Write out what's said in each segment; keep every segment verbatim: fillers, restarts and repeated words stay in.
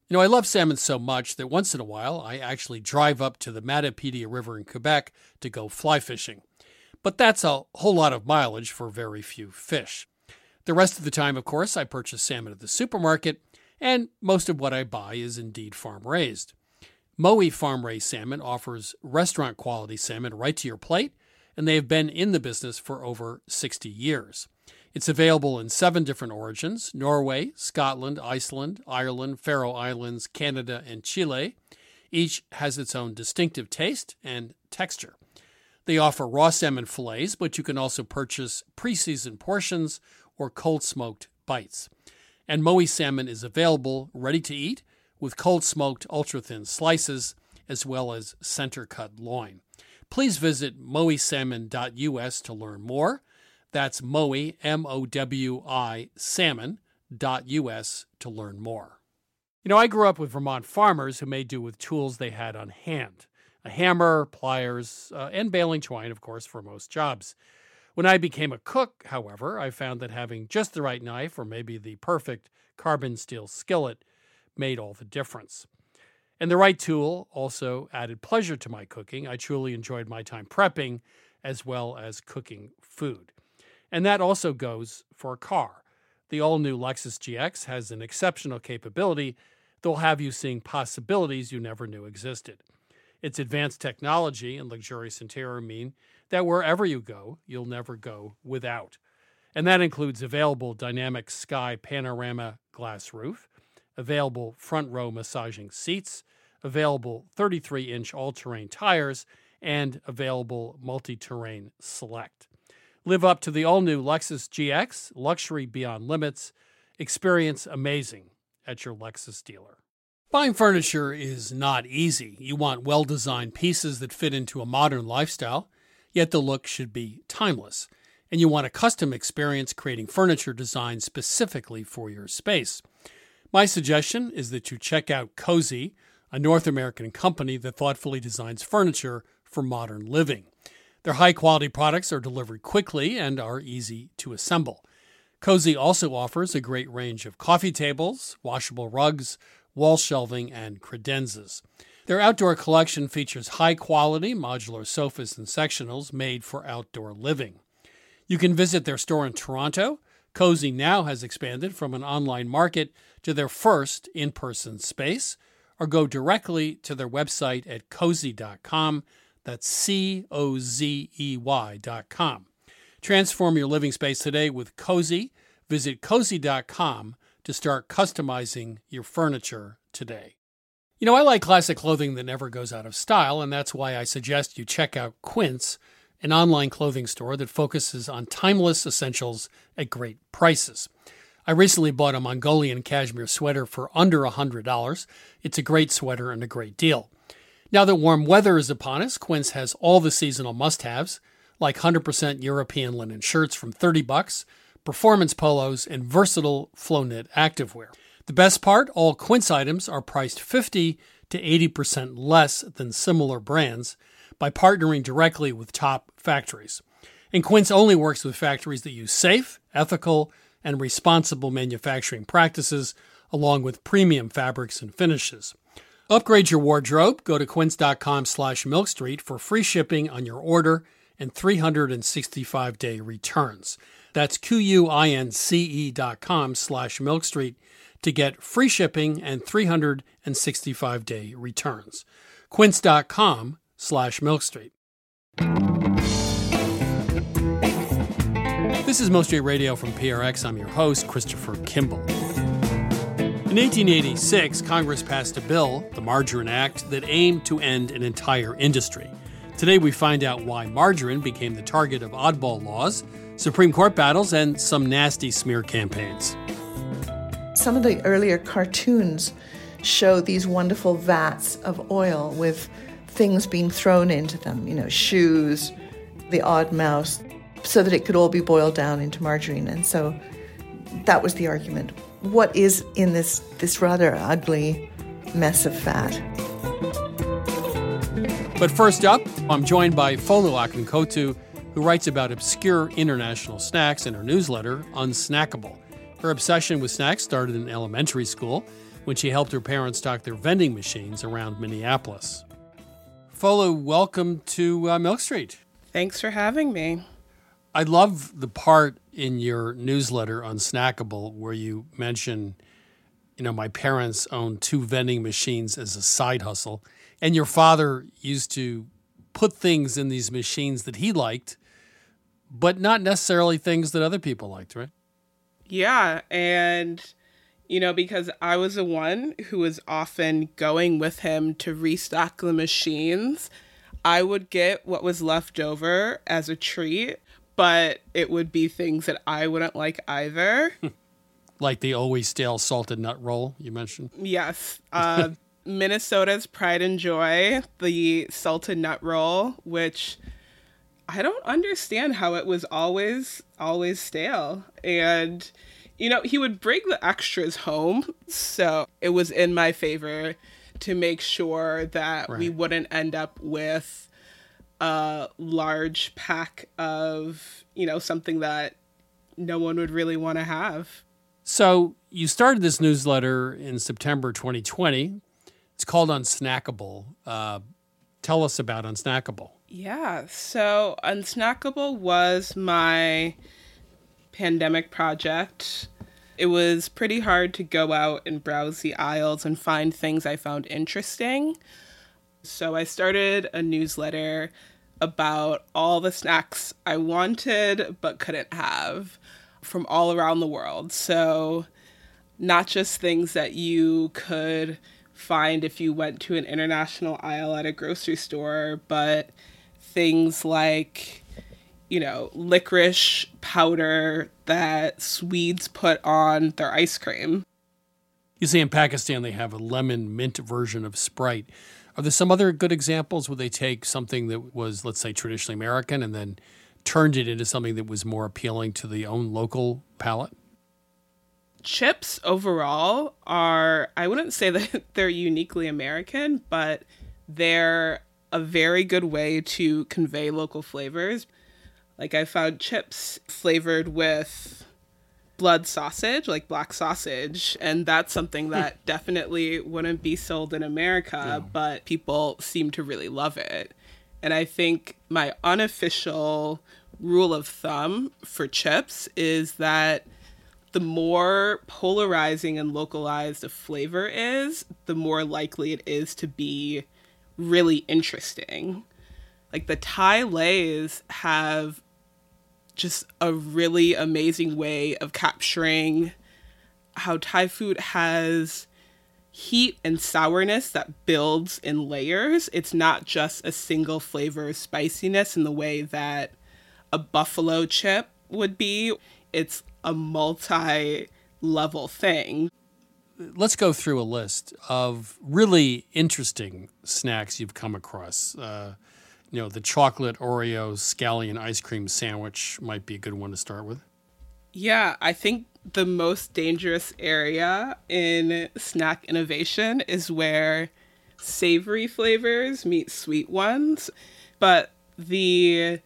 You know, I love salmon so much that once in a while I actually drive up to the Matapedia River in Quebec to go fly fishing. But that's a whole lot of mileage for very few fish. The rest of the time, of course, I purchase salmon at the supermarket, and most of what I buy is indeed farm-raised. Mowi farm-raised salmon offers restaurant-quality salmon right to your plate, and they have been in the business for over sixty years. It's available in seven different origins: Norway, Scotland, Iceland, Ireland, Faroe Islands, Canada, and Chile. Each has its own distinctive taste and texture. They offer raw salmon fillets, but you can also purchase pre-seasoned portions or cold-smoked bites. And Mowi salmon is available ready to eat with cold-smoked ultra-thin slices as well as center-cut loin. Please visit mowi salmon dot u s to learn more. That's Mowi, M O W I, salmon dot u s to learn more. You know, I grew up with Vermont farmers who made do with tools they had on hand. A hammer, pliers, uh, and baling twine, of course, for most jobs. When I became a cook, however, I found that having just the right knife or maybe the perfect carbon steel skillet made all the difference. And the right tool also added pleasure to my cooking. I truly enjoyed my time prepping as well as cooking food. And that also goes for a car. The all-new Lexus G X has an exceptional capability that will have you seeing possibilities you never knew existed. Its advanced technology and luxurious interior mean that wherever you go, you'll never go without. And that includes available dynamic sky panorama glass roof, available front row massaging seats, available thirty-three inch all-terrain tires, and available multi-terrain select. Live up to the all-new Lexus G X, luxury beyond limits. Experience amazing at your Lexus dealer. Buying furniture is not easy. You want well-designed pieces that fit into a modern lifestyle, yet the look should be timeless. And you want a custom experience creating furniture designed specifically for your space. My suggestion is that you check out Cozy, a North American company that thoughtfully designs furniture for modern living. Their high-quality products are delivered quickly and are easy to assemble. Cozy also offers a great range of coffee tables, washable rugs, wall shelving, and credenzas. Their outdoor collection features high-quality modular sofas and sectionals made for outdoor living. You can visit their store in Toronto. Cozy now has expanded from an online market to their first in-person space, or go directly to their website at cozy dot com. That's C O Z E Y dot com. Transform your living space today with Cozy. Visit cozy dot com to start customizing your furniture today. You know, I like classic clothing that never goes out of style, and that's why I suggest you check out Quince, an online clothing store that focuses on timeless essentials at great prices. I recently bought a Mongolian cashmere sweater for under one hundred dollars. It's a great sweater and a great deal. Now that warm weather is upon us, Quince has all the seasonal must-haves, like one hundred percent European linen shirts from thirty bucks, performance polos, and versatile flow-knit activewear. The best part, all Quince items are priced fifty to eighty percent less than similar brands by partnering directly with top factories. And Quince only works with factories that use safe, ethical, and responsible manufacturing practices, along with premium fabrics and finishes. Upgrade your wardrobe. Go to quince dot com slash milk street for free shipping on your order and three hundred sixty-five day returns. That's Q-U-I-N-C-E dot com slash milk street to get free shipping and three hundred sixty-five day returns. Quince dot com slash milk street. This is Milk Street Radio from P R X. I'm your host, Christopher Kimball. In eighteen eighty-six, Congress passed a bill, the Margarine Act, that aimed to end an entire industry. Today we find out why margarine became the target of oddball laws, Supreme Court battles, and some nasty smear campaigns. Some of the earlier cartoons show these wonderful vats of oil with things being thrown into them, you know, shoes, the odd mouse, so that it could all be boiled down into margarine. And so that was the argument. What is in this, this rather ugly mess of fat? But first up, I'm joined by Folu Akinkotu, who writes about obscure international snacks in her newsletter, Unsnackable. Her obsession with snacks started in elementary school, when she helped her parents stock their vending machines around Minneapolis. Fola, welcome to uh, Milk Street. Thanks for having me. I love the part in your newsletter on Snackable where you mention, you know, my parents owned two vending machines as a side hustle, and your father used to put things in these machines that he liked, but not necessarily things that other people liked, right? Yeah, and, you know, because I was the one who was often going with him to restock the machines, I would get what was left over as a treat, but it would be things that I wouldn't like either. Like the always stale salted nut roll you mentioned? Yes. Uh, Minnesota's pride and joy, the salted nut roll, which I don't understand how it was always, always stale. And, you know, he would bring the extras home. So it was in my favor to make sure that right. we wouldn't end up with a large pack of, you know, something that no one would really want to have. So you started this newsletter in September twenty twenty. It's called Unsnackable. Uh, tell us about Unsnackable. Yeah, so Unsnackable was my pandemic project. It was pretty hard to go out and browse the aisles and find things I found interesting. So I started a newsletter about all the snacks I wanted but couldn't have from all around the world. So not just things that you could find if you went to an international aisle at a grocery store, but things like, you know, licorice powder that Swedes put on their ice cream. You say in Pakistan they have a lemon mint version of Sprite. Are there some other good examples where they take something that was, let's say, traditionally American and then turned it into something that was more appealing to the own local palate? Chips overall are, I wouldn't say that they're uniquely American, but they're a very good way to convey local flavors. Like I found chips flavored with blood sausage, like black sausage, and that's something that definitely wouldn't be sold in America, yeah. but people seem to really love it. And I think my unofficial rule of thumb for chips is that the more polarizing and localized a flavor is, the more likely it is to be really interesting. Like the Thai Lays have just a really amazing way of capturing how Thai food has heat and sourness that builds in layers. It's not just a single flavor of spiciness in the way that a buffalo chip would be. It's a multi-level thing. Let's go through a list of really interesting snacks you've come across. Uh, you know, the chocolate Oreo scallion ice cream sandwich might be a good one to start with. Yeah, I think the most dangerous area in snack innovation is where savory flavors meet sweet ones. But the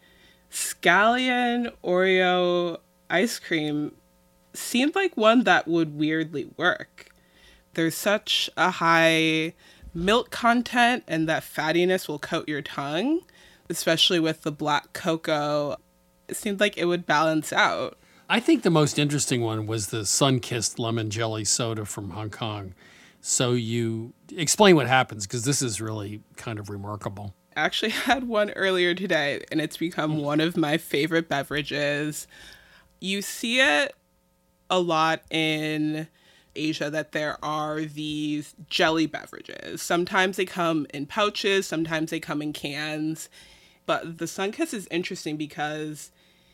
scallion Oreo ice cream seemed like one that would weirdly work. There's such a high milk content, and that fattiness will coat your tongue, especially with the black cocoa. It seemed like it would balance out. I think the most interesting one was the sun-kissed lemon jelly soda from Hong Kong. So you explain what happens, because this is really kind of remarkable. I actually had one earlier today, and it's become one of my favorite beverages. You see it a lot in Asia that there are these jelly beverages. Sometimes they come in pouches, sometimes they come in cans. But the Sunkist is interesting because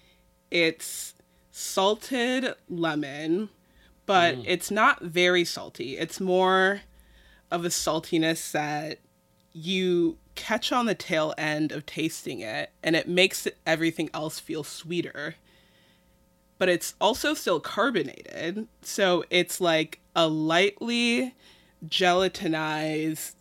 it's salted lemon, but mm. it's not very salty. It's more of a saltiness that you catch on the tail end of tasting it, and it makes everything else feel sweeter. But it's also still carbonated, so it's like a lightly gelatinized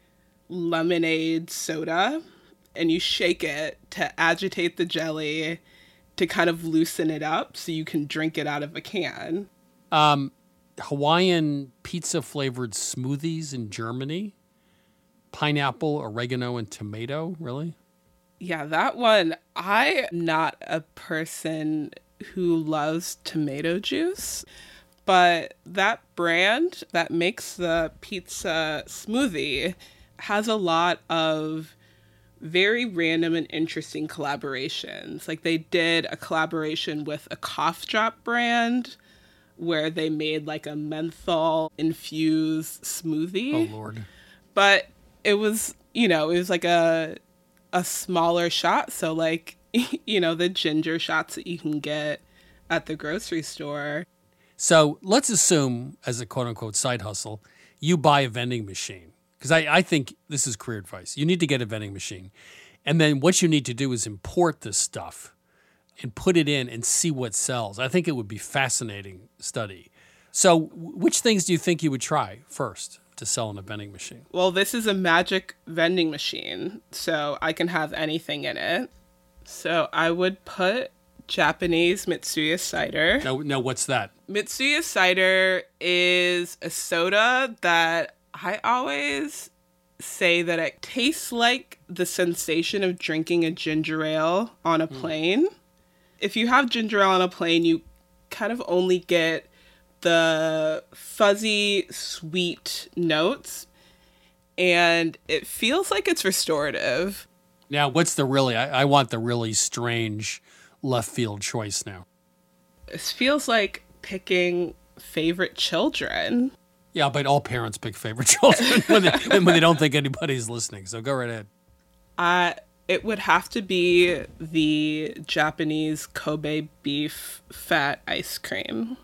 lemonade soda, and you shake it to agitate the jelly to kind of loosen it up so you can drink it out of a can. Um, Hawaiian pizza-flavored smoothies in Germany. Pineapple, oregano, and tomato, really? Yeah, that one, I'm not a person who loves tomato juice, but that brand that makes the pizza smoothie has a lot of very random and interesting collaborations. Like they did a collaboration with a cough drop brand where they made like a menthol infused smoothie. Oh, Lord. But it was, you know, it was like a a smaller shot. So like, you know, the ginger shots that you can get at the grocery store. So let's assume, as a quote-unquote side hustle, you buy a vending machine. Because I, I think this is career advice. You need to get a vending machine. And then what you need to do is import this stuff and put it in and see what sells. I think it would be fascinating study. So which things do you think you would try first to sell in a vending machine? Well, this is a magic vending machine, so I can have anything in it. So I would put Japanese Mitsuya cider. No, no, what's that? Mitsuya cider is a soda that I always say that it tastes like the sensation of drinking a ginger ale on a plane. Mm. If you have ginger ale on a plane, you kind of only get the fuzzy, sweet notes, and it feels like it's restorative. Now, what's the really, I, I want the really strange left field choice now. This feels like picking favorite children. Yeah, but all parents pick favorite children when, they, when they don't think anybody's listening. So go right ahead. Uh, it would have to be the Japanese Kobe beef fat ice cream.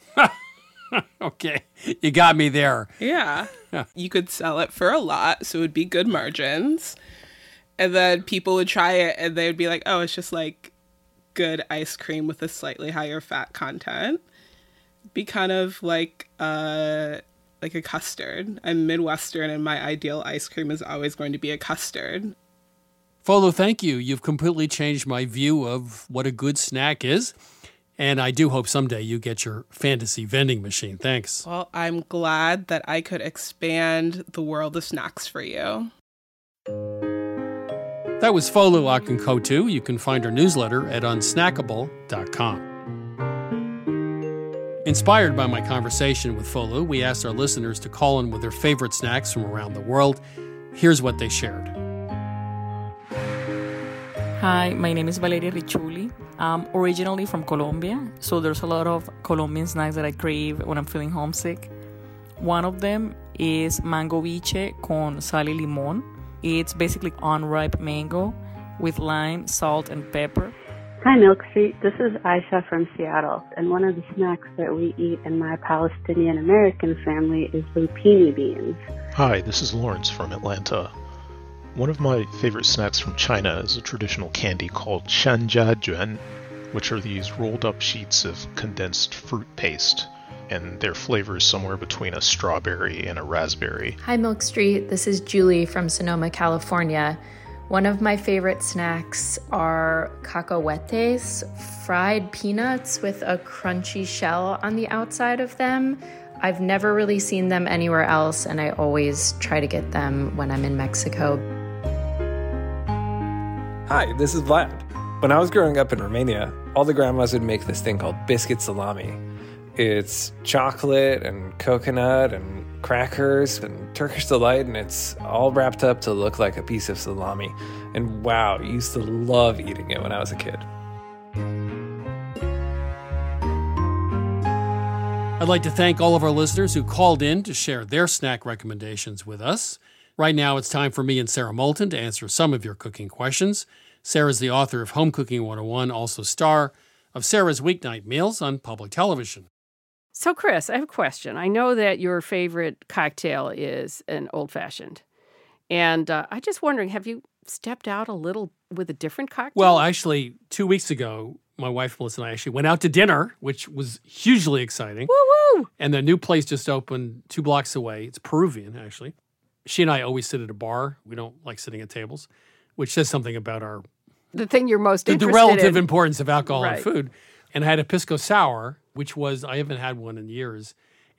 Okay, you got me there. Yeah. You could sell it for a lot, so it would be good margins. And then people would try it and they would be like, oh, it's just like good ice cream with a slightly higher fat content. Be kind of like uh like a custard. I'm Midwestern and my ideal ice cream is always going to be a custard. Folu, thank you. You've completely changed my view of what a good snack is. And I do hope someday you get your fantasy vending machine. Thanks. Well, I'm glad that I could expand the world of snacks for you. That was Folu Akinkotu. You can find her newsletter at unsnackable dot com. Inspired by my conversation with Folu, we asked our listeners to call in with their favorite snacks from around the world. Here's what they shared. Hi, my name is Valeria Ricciuli. I'm originally from Colombia, so there's a lot of Colombian snacks that I crave when I'm feeling homesick. One of them is mango biche con sal y limón. It's basically unripe mango with lime, salt, and pepper. Hi, Milk Street. This is Aisha from Seattle, and one of the snacks that we eat in my Palestinian American family is lupini beans. Hi, this is Lawrence from Atlanta. One of my favorite snacks from China is a traditional candy called shanjiajuan, which are these rolled up sheets of condensed fruit paste, and their flavor is somewhere between a strawberry and a raspberry. Hi, Milk Street. This is Julie from Sonoma, California. One of my favorite snacks are cacahuetes, fried peanuts with a crunchy shell on the outside of them. I've never really seen them anywhere else, and I always try to get them when I'm in Mexico. Hi, this is Vlad. When I was growing up in Romania, all the grandmas would make this thing called biscuit salami. It's chocolate and coconut and crackers and Turkish delight, and it's all wrapped up to look like a piece of salami. And wow, I used to love eating it when I was a kid. I'd like to thank all of our listeners who called in to share their snack recommendations with us. Right now, it's time for me and Sarah Moulton to answer some of your cooking questions. Sarah's the author of Home Cooking one oh one, also star of Sarah's Weeknight Meals on public television. So, Chris, I have a question. I know that your favorite cocktail is an old-fashioned. And uh, I'm just wondering, have you stepped out a little with a different cocktail? Well, actually, two weeks ago, my wife, Melissa, and I actually went out to dinner, which was hugely exciting. Woo-woo! And the new place just opened two blocks away. It's Peruvian, actually. She and I always sit at a bar. We don't like sitting at tables, which says something about our... The thing you're most the, interested the relative in. importance of alcohol Right. and food. And I had a pisco sour, which was, I haven't had one in years.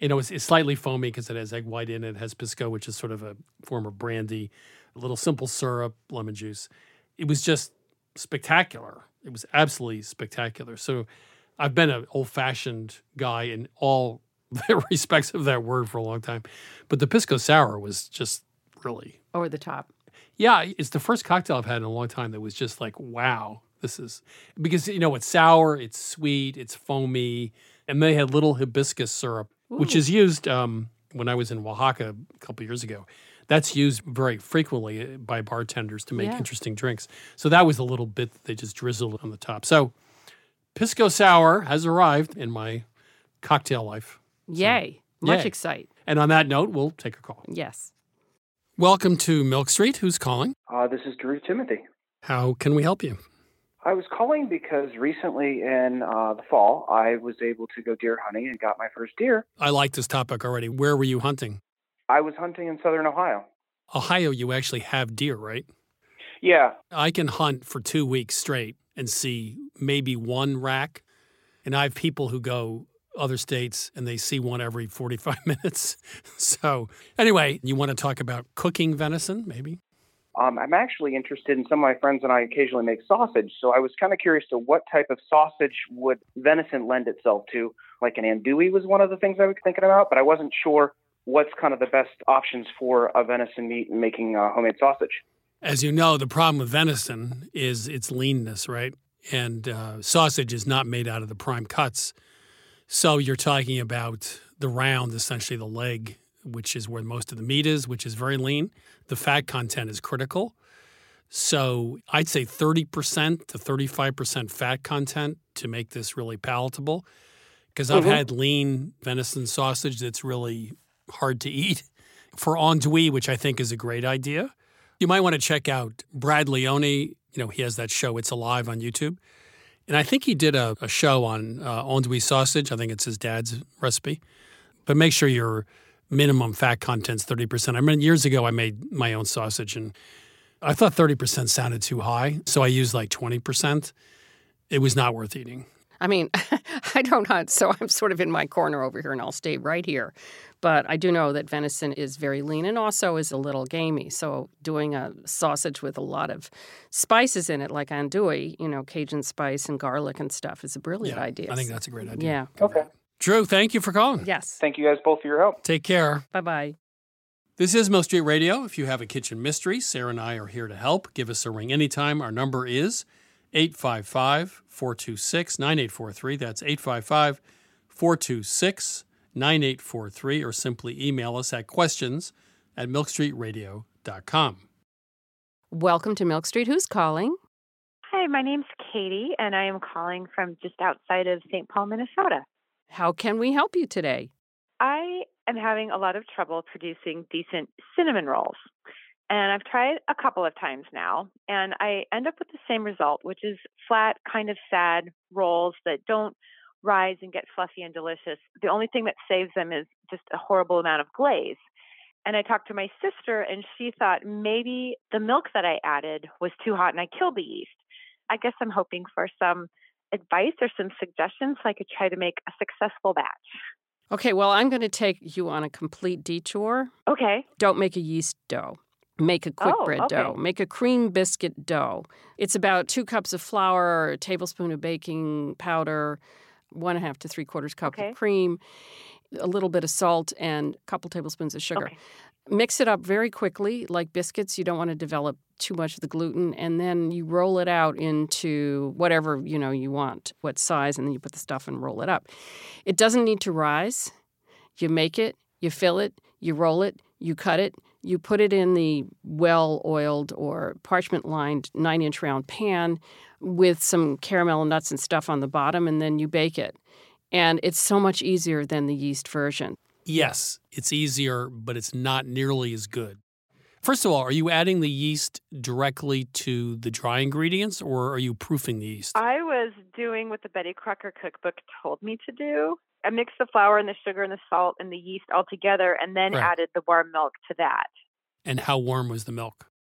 You know, it's, it's slightly foamy because it has egg white in it. It has Pisco, which is sort of a form of brandy, a little simple syrup, lemon juice. It was just spectacular. It was absolutely spectacular. So I've been an old-fashioned guy in all respects of that word for a long time. But the Pisco Sour was just really... Over the top. Yeah, it's the first cocktail I've had in a long time that was just like, wow, this is... Because, you know, it's sour, it's sweet, it's foamy, and they had little hibiscus syrup, Ooh. which is used um, when I was in Oaxaca a couple years ago. That's used very frequently by bartenders to make yeah. interesting drinks. So that was a little bit that they just drizzled on the top. So Pisco Sour has arrived in my cocktail life. Yay. So, Much yay. excite. And on that note, we'll take a call. Yes. Welcome to Milk Street. Who's calling? Uh, this is Drew Timothy. How can we help you? I was calling because recently in uh, the fall, I was able to go deer hunting and got my first deer. I like this topic already. Where were you hunting? I was hunting in southern Ohio. Ohio, you actually have deer, right? Yeah. I can hunt for two weeks straight and see maybe one rack. And I have people who go other states and they see one every forty-five minutes. So anyway, you want to talk about cooking venison, maybe? Um, I'm actually interested in some of my friends and I occasionally make sausage. So I was kind of curious to what type of sausage would venison lend itself to. Like an andouille was one of the things I was thinking about, but I wasn't sure what's kind of the best options for a venison meat and making uh, homemade sausage. As you know, the problem with venison is its leanness, right? And uh, sausage is not made out of the prime cuts. So you're talking about the round, essentially the leg, which is where most of the meat is, which is very lean. The fat content is critical. So I'd say thirty percent to thirty-five percent fat content to make this really palatable. Because I've mm-hmm. had lean venison sausage that's really hard to eat. For andouille, which I think is a great idea, you might want to check out Brad Leone. You know, he has that show, It's Alive, on YouTube. And I think he did a, a show on uh, andouille sausage. I think it's his dad's recipe. But make sure your minimum fat content's thirty percent. I mean, years ago, I made my own sausage, and I thought thirty percent sounded too high. So I used like twenty percent. It was not worth eating. I mean, I don't hunt, so I'm sort of in my corner over here, and I'll stay right here. But I do know that venison is very lean and also is a little gamey. So doing a sausage with a lot of spices in it, like andouille, you know, Cajun spice and garlic and stuff, is a brilliant yeah, idea. I think that's a great idea. Yeah. Okay. Drew, thank you for calling. Yes. Thank you guys both for your help. Take care. Bye-bye. This is Milk Street Radio. If you have a kitchen mystery, Sarah and I are here to help. Give us a ring anytime. Our number is eight five five, four two six, nine eight four three. That's eight five five, four two six, nine eight four three, or simply email us at questions at milk street radio dot com. Welcome to Milk Street. Who's calling? Hi, my name's Katie, and I am calling from just outside of Saint Paul, Minnesota. How can we help you today? I am having a lot of trouble producing decent cinnamon rolls. And I've tried a couple of times now, and I end up with the same result, which is flat, kind of sad rolls that don't rise and get fluffy and delicious. The only thing that saves them is just a horrible amount of glaze. And I talked to my sister, and she thought maybe the milk that I added was too hot and I killed the yeast. I guess I'm hoping for some advice or some suggestions so I could try to make a successful batch. Okay, well, I'm going to take you on a complete detour. Okay. Don't make a yeast dough. Make a quick oh, bread okay. dough. Make a cream biscuit dough. It's about two cups of flour, a tablespoon of baking powder, one and a half to three quarters cup okay. of cream, a little bit of salt, and a couple tablespoons of sugar. Okay. Mix it up very quickly, like biscuits. You don't want to develop too much of the gluten, and then you roll it out into whatever you know you want, what size, and then you put the stuff and roll it up. It doesn't need to rise. You make it, you fill it, you roll it, you cut it, you put it in the well-oiled or parchment-lined nine-inch round pan with some caramel nuts and stuff on the bottom, and then you bake it. And it's so much easier than the yeast version. Yes, it's easier, but it's not nearly as good. First of all, are you adding the yeast directly to the dry ingredients, or are you proofing the yeast? I was doing what the Betty Crocker cookbook told me to do. I mixed the flour and the sugar and the salt and the yeast all together and then right. added the warm milk to that. And how warm was the milk?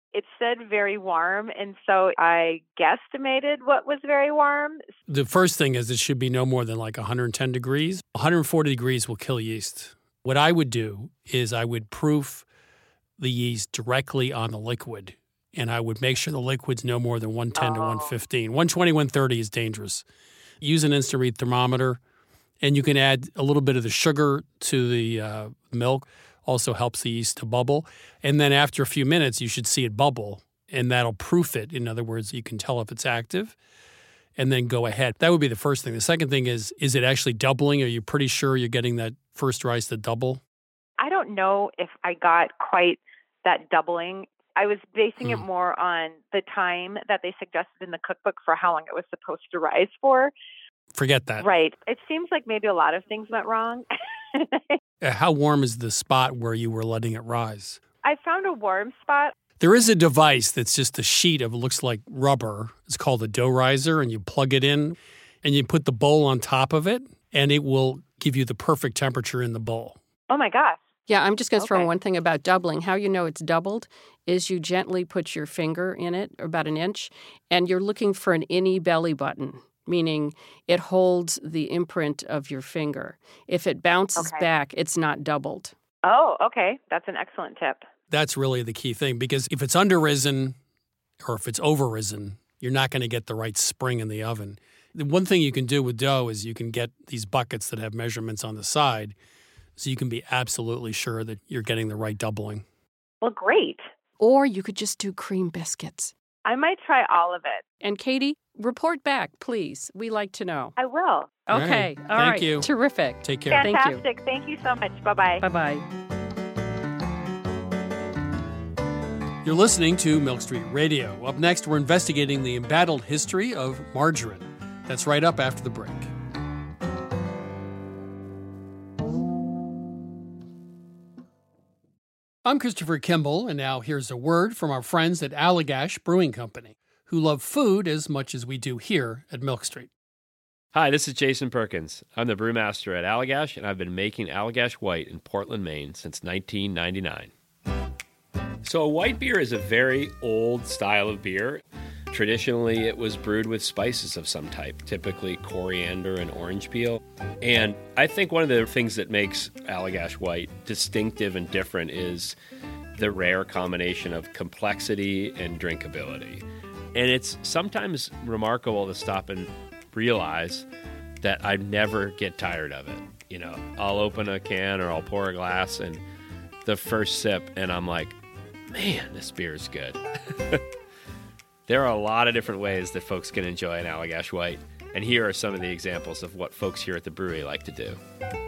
It said very warm, and so I guesstimated what was very warm. The first thing is it should be no more than like one hundred ten degrees. one hundred forty degrees will kill yeast. What I would do is I would proof the yeast directly on the liquid, and I would make sure the liquid's no more than one ten oh. to one fifteen. one twenty, one thirty is dangerous. Use an instant read thermometer, and you can add a little bit of the sugar to the uh, milk. Also helps the yeast to bubble. And then after a few minutes, you should see it bubble, and that'll proof it. In other words, you can tell if it's active, and then go ahead. That would be the first thing. The second thing is, is it actually doubling? Are you pretty sure you're getting that first rice to double? I don't know if I got quite that doubling. I was basing mm. it more on the time that they suggested in the cookbook for how long it was supposed to rise for. Forget that. Right. It seems like maybe a lot of things went wrong. How warm is the spot where you were letting it rise? I found a warm spot. There is a device that's just a sheet of, it looks like rubber. It's called a dough riser, and you plug it in, and you put the bowl on top of it, and it will give you the perfect temperature in the bowl. Oh, my gosh. Yeah, I'm just going to Okay. throw one thing about doubling. How you know it's doubled is you gently put your finger in it, about an inch, and you're looking for an innie belly button, meaning it holds the imprint of your finger. If it bounces Okay. back, it's not doubled. Oh, okay. That's an excellent tip. That's really the key thing, because if it's under-risen or if it's over-risen, you're not going to get the right spring in the oven. The one thing you can do with dough is you can get these buckets that have measurements on the side, so you can be absolutely sure that you're getting the right doubling. Well, great. Or you could just do cream biscuits. I might try all of it. And Katie, report back, please. We like to know. I will. All Okay. right. All Thank right. you. Terrific. Take care. Thank you. Fantastic. Thank you so much. Bye-bye. Bye-bye. You're listening to Milk Street Radio. Up next, we're investigating the embattled history of margarine. That's right up after the break. I'm Christopher Kimball, and now here's a word from our friends at Allagash Brewing Company, who love food as much as we do here at Milk Street. Hi, this is Jason Perkins. I'm the brewmaster at Allagash, and I've been making Allagash White in Portland, Maine since nineteen ninety-nine. So a white beer is a very old style of beer. Traditionally, it was brewed with spices of some type, typically coriander and orange peel. And I think one of the things that makes Allagash White distinctive and different is the rare combination of complexity and drinkability. And it's sometimes remarkable to stop and realize that I never get tired of it. You know, I'll open a can or I'll pour a glass, and the first sip, and I'm like, man, this beer is good. There are a lot of different ways that folks can enjoy an Allagash White, and here are some of the examples of what folks here at the brewery like to do.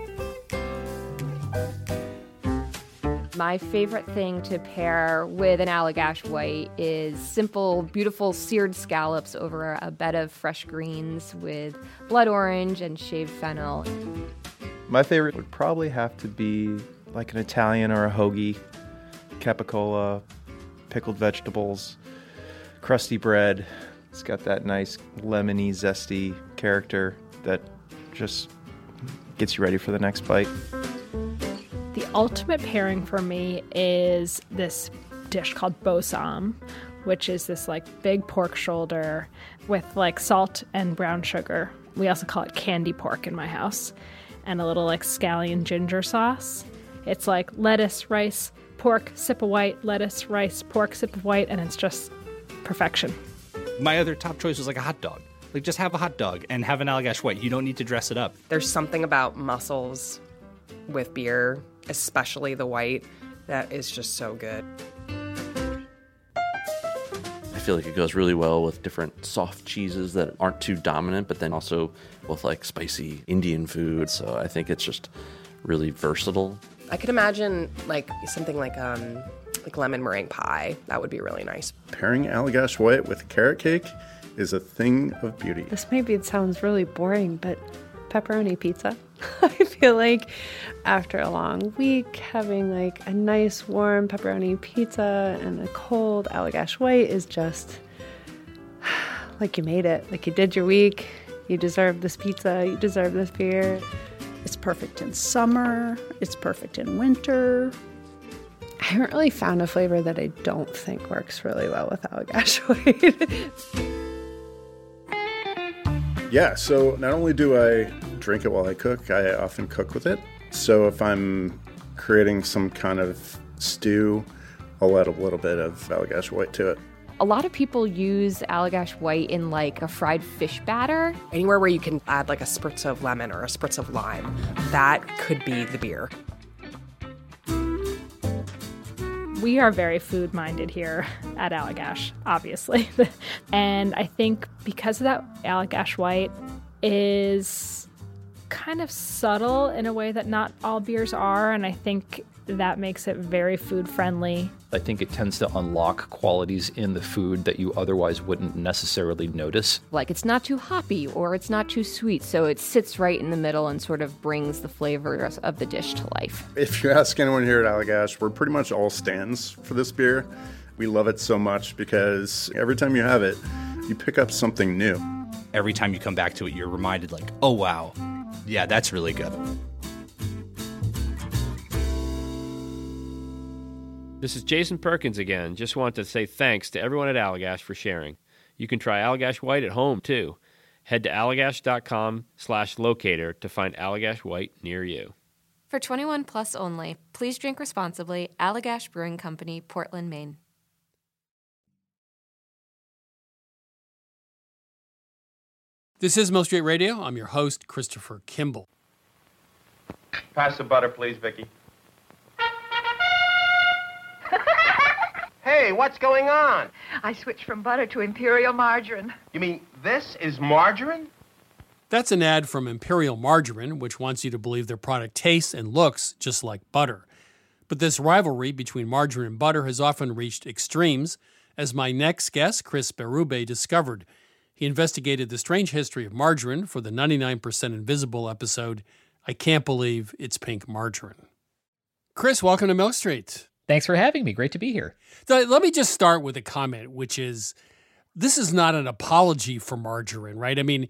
My favorite thing to pair with an Allagash White is simple, beautiful seared scallops over a bed of fresh greens with blood orange and shaved fennel. My favorite would probably have to be like an Italian or a hoagie, capicola, pickled vegetables, crusty bread. It's got that nice lemony, zesty character that just gets you ready for the next bite. The ultimate pairing for me is this dish called bosam, which is this like big pork shoulder with like salt and brown sugar. We also call it candy pork in my house, and a little like scallion ginger sauce. It's like lettuce, rice, pork, sip of white, lettuce, rice, pork, sip of white, and it's just perfection. My other top choice was like a hot dog. Like, just have a hot dog and have an Allagash White. You don't need to dress it up. There's something about mussels with beer, especially the white, that is just so good. I feel like it goes really well with different soft cheeses that aren't too dominant, but then also with like spicy Indian food. So I think it's just really versatile. I could imagine like something like um like lemon meringue pie. That would be really nice. Pairing Allagash White with carrot cake is a thing of beauty. This maybe it sounds really boring, but pepperoni pizza. I feel like after a long week, having like a nice warm pepperoni pizza and a cold Allagash White is just like you made it. Like you did your week. You deserve this pizza. You deserve this beer. It's perfect in summer. It's perfect in winter. I I haven't really found a flavor that I don't think works really well with Allagash White. Yeah, so not only do I drink it while I cook, I often cook with it. So if I'm creating some kind of stew, I'll add a little bit of Allagash White to it. A lot of people use Allagash White in like a fried fish batter. Anywhere where you can add like a spritz of lemon or a spritz of lime, that could be the beer. We are very food-minded here at Allagash, obviously. And I think because of that, Allagash White is kind of subtle in a way that not all beers are, and I think that makes it very food-friendly. I think it tends to unlock qualities in the food that you otherwise wouldn't necessarily notice. Like it's not too hoppy or it's not too sweet, so it sits right in the middle and sort of brings the flavors of the dish to life. If you ask anyone here at Allagash, we're pretty much all stands for this beer. We love it so much because every time you have it, you pick up something new. Every time you come back to it, you're reminded like, oh wow, yeah, that's really good. This is Jason Perkins again. Just want to say thanks to everyone at Allagash for sharing. You can try Allagash White at home, too. Head to allagash.com slash locator to find Allagash White near you. For twenty-one plus only, please drink responsibly. Allagash Brewing Company, Portland, Maine. This is Milk Street Radio. I'm your host, Christopher Kimball. Pass the butter, please, Vicky. Hey, what's going on? I switched from butter to Imperial margarine. You mean this is margarine? That's an ad from Imperial Margarine, which wants you to believe their product tastes and looks just like butter. But this rivalry between margarine and butter has often reached extremes, as my next guest, Chris Berube, discovered. He investigated the strange history of margarine for the ninety-nine percent Invisible episode, I Can't Believe It's Pink Margarine. Chris, welcome to Milk Street. Thanks for having me. Great to be here. So let me just start with a comment, which is, this is not an apology for margarine, right? I mean,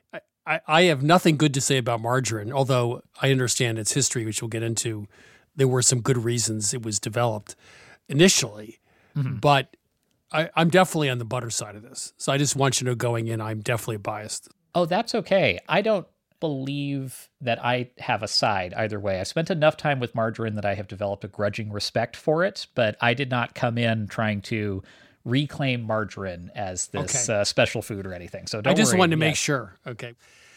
I, I have nothing good to say about margarine, although I understand its history, which we'll get into. There were some good reasons it was developed initially, mm-hmm. but I, I'm definitely on the butter side of this. So I just want you to know going in, I'm definitely biased. Oh, that's okay. I don't believe that I have a side either way. I've spent enough time with margarine that I have developed a grudging respect for it, but I did not come in trying to reclaim margarine as this okay. uh, special food or anything. So don't I just worry. wanted to yeah. make sure. Okay.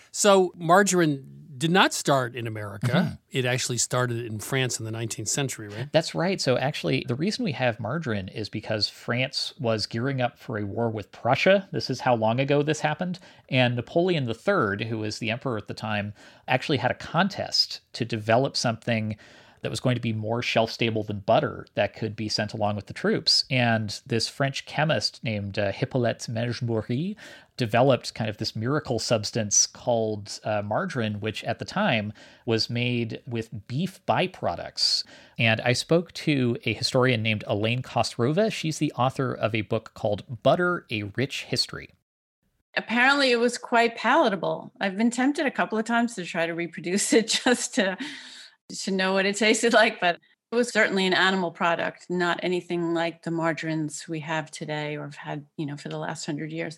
So margarine did not start in America. Mm-hmm. It actually started in France in the nineteenth century, right? That's right. So actually, the reason we have margarine is because France was gearing up for a war with Prussia. This is how long ago this happened. And Napoleon the Third, who was the emperor at the time, actually had a contest to develop something that was going to be more shelf-stable than butter that could be sent along with the troops. And this French chemist named uh, Hippolyte Mergemory developed kind of this miracle substance called uh, margarine, which at the time was made with beef byproducts. And I spoke to a historian named Elaine Kostrova. She's the author of a book called Butter, A Rich History. Apparently it was quite palatable. I've been tempted a couple of times to try to reproduce it just to to know what it tasted like, but it was certainly an animal product, not anything like the margarines we have today or have had, you know, for the last hundred years.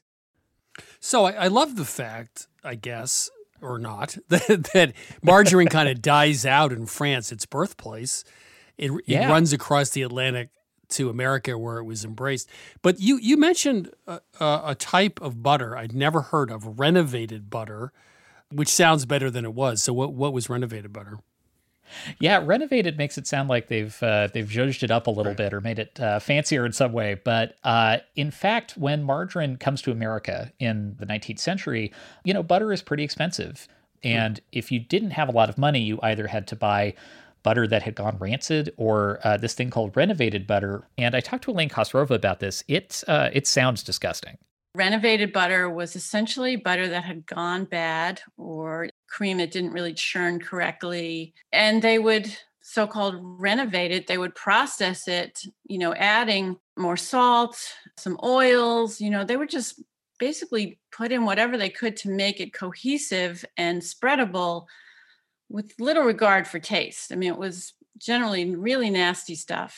So I, I love the fact, I guess, or not, that, that margarine kind of dies out in France, its birthplace. It, yeah. it runs across the Atlantic to America where it was embraced. But you, you mentioned a, a, a type of butter I'd never heard of, renovated butter, which sounds better than it was. So what, what was renovated butter? Yeah, renovated makes it sound like they've uh, they've zhuzhed it up a little bit or made it uh, fancier in some way. But uh, in fact, when margarine comes to America in the nineteenth century, you know, butter is pretty expensive. And if you didn't have a lot of money, you either had to buy butter that had gone rancid or uh, this thing called renovated butter. And I talked to Elaine Kostrova about this. It, uh, it sounds disgusting. Renovated butter was essentially butter that had gone bad or cream that didn't really churn correctly. And they would so-called renovate it. They would process it, you know, adding more salt, some oils, you know, they would just basically put in whatever they could to make it cohesive and spreadable with little regard for taste. I mean, it was generally really nasty stuff.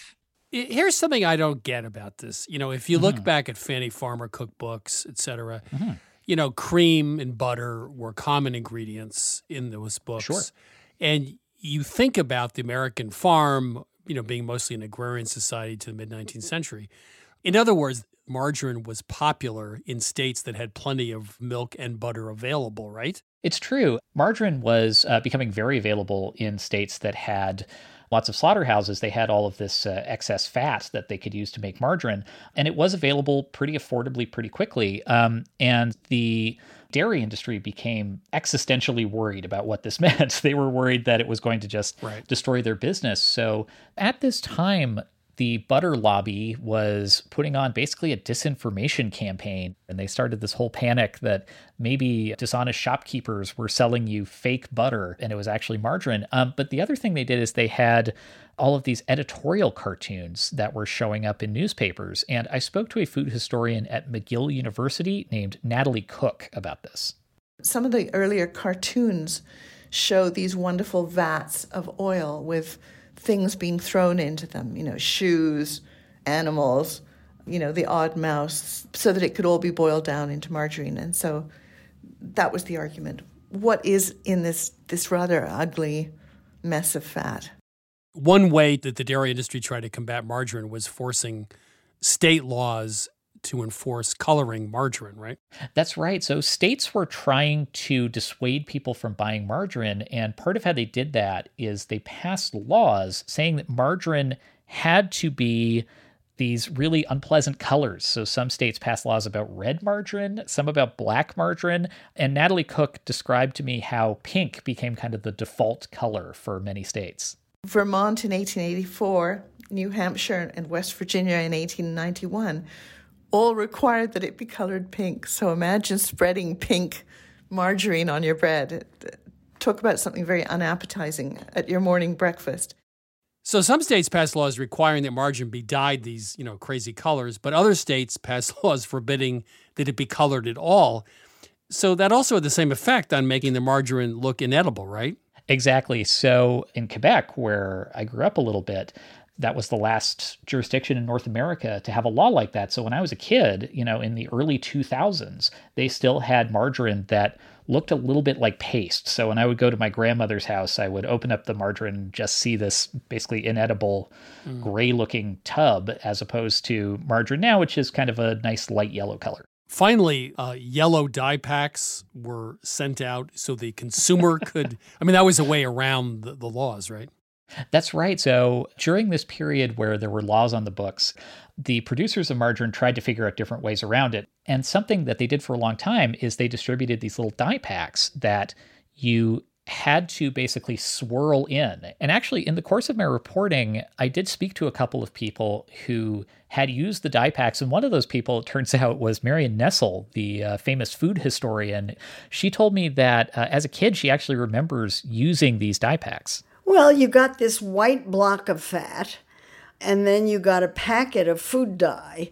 Here's something I don't get about this. You know, if you look mm. back at Fannie Farmer cookbooks, et cetera, mm-hmm. you know, cream and butter were common ingredients in those books. Sure. And you think about the American farm, you know, being mostly an agrarian society to the mid-nineteenth century. In other words, margarine was popular in states that had plenty of milk and butter available, right? It's true. Margarine was uh, becoming very available in states that had lots of slaughterhouses. They had all of this uh, excess fat that they could use to make margarine, and it was available pretty affordably pretty quickly. Um, and the dairy industry became existentially worried about what this meant. They were worried that it was going to just right. destroy their business. So at this time, the butter lobby was putting on basically a disinformation campaign, and they started this whole panic that maybe dishonest shopkeepers were selling you fake butter and it was actually margarine. Um, but the other thing they did is they had all of these editorial cartoons that were showing up in newspapers. And I spoke to a food historian at McGill University named Natalie Cook about this. Some of the earlier cartoons show these wonderful vats of oil with things being thrown into them, you know, shoes, animals, you know, the odd mouse, so that it could all be boiled down into margarine. And so that was the argument. What is in this this rather ugly mess of fat? One way that the dairy industry tried to combat margarine was forcing state laws to enforce coloring margarine, right? That's right. So states were trying to dissuade people from buying margarine, and part of how they did that is they passed laws saying that margarine had to be these really unpleasant colors. So some states passed laws about red margarine, some about black margarine, and Natalie Cook described to me how pink became kind of the default color for many states. Vermont in eighteen eighty-four, New Hampshire and West Virginia in eighteen ninety-one all required that it be colored pink. So imagine spreading pink margarine on your bread. Talk about something very unappetizing at your morning breakfast. So some states passed laws requiring that margarine be dyed these, you know, crazy colors, but other states passed laws forbidding that it be colored at all. So that also had the same effect on making the margarine look inedible, right? Exactly. So in Quebec, where I grew up a little bit, that was the last jurisdiction in North America to have a law like that. So when I was a kid, you know, in the early two thousands, they still had margarine that looked a little bit like paste. So when I would go to my grandmother's house, I would open up the margarine and just see this basically inedible mm. gray-looking tub, as opposed to margarine now, which is kind of a nice light yellow color. Finally, uh, yellow dye packs were sent out so the consumer could, I mean, that was a way around the, the laws, right? That's right. So during this period where there were laws on the books, the producers of margarine tried to figure out different ways around it. And something that they did for a long time is they distributed these little dye packs that you had to basically swirl in. And actually, in the course of my reporting, I did speak to a couple of people who had used the dye packs. And one of those people, it turns out, was Marion Nestle, the uh, famous food historian. She told me that uh, as a kid, she actually remembers using these dye packs. Well, you got this white block of fat, and then you got a packet of food dye,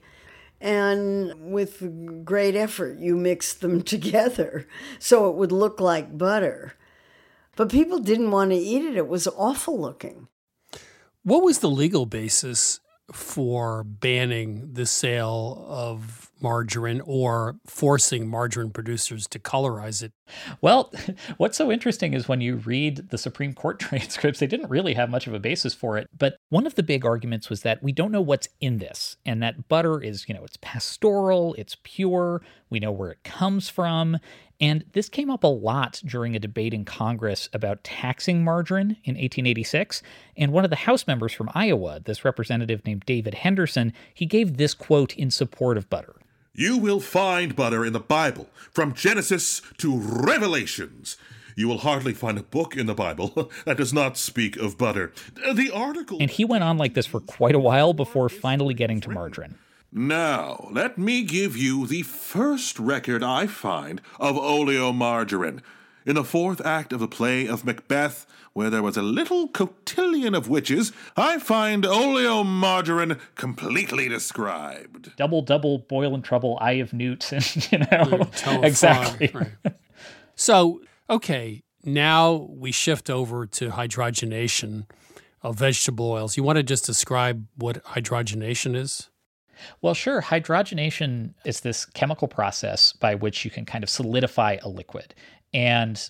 and with great effort, you mixed them together so it would look like butter. But people didn't want to eat it. It was awful looking. What was the legal basis for banning the sale of margarine or forcing margarine producers to colorize it? Well, what's so interesting is when you read the Supreme Court transcripts, they didn't really have much of a basis for it. But one of the big arguments was that we don't know what's in this, and that butter is, you know, it's pastoral, it's pure, we know where it comes from. And this came up a lot during a debate in Congress about taxing margarine in eighteen eighty-six. And one of the House members from Iowa, this representative named David Henderson, he gave this quote in support of butter. You will find butter in the Bible, from Genesis to Revelations. You will hardly find a book in the Bible that does not speak of butter. The article... And he went on like this for quite a while before finally getting to margarine. Now, let me give you the first record I find of oleomargarine. In the fourth act of the play of Macbeth, where there was a little cotillion of witches, I find oleomargarine completely described. Double, double, boil and trouble, eye of newt, and, you know, exactly. Right. So, okay, now we shift over to hydrogenation of vegetable oils. You want to just describe what hydrogenation is? Well, sure. Hydrogenation is this chemical process by which you can kind of solidify a liquid. And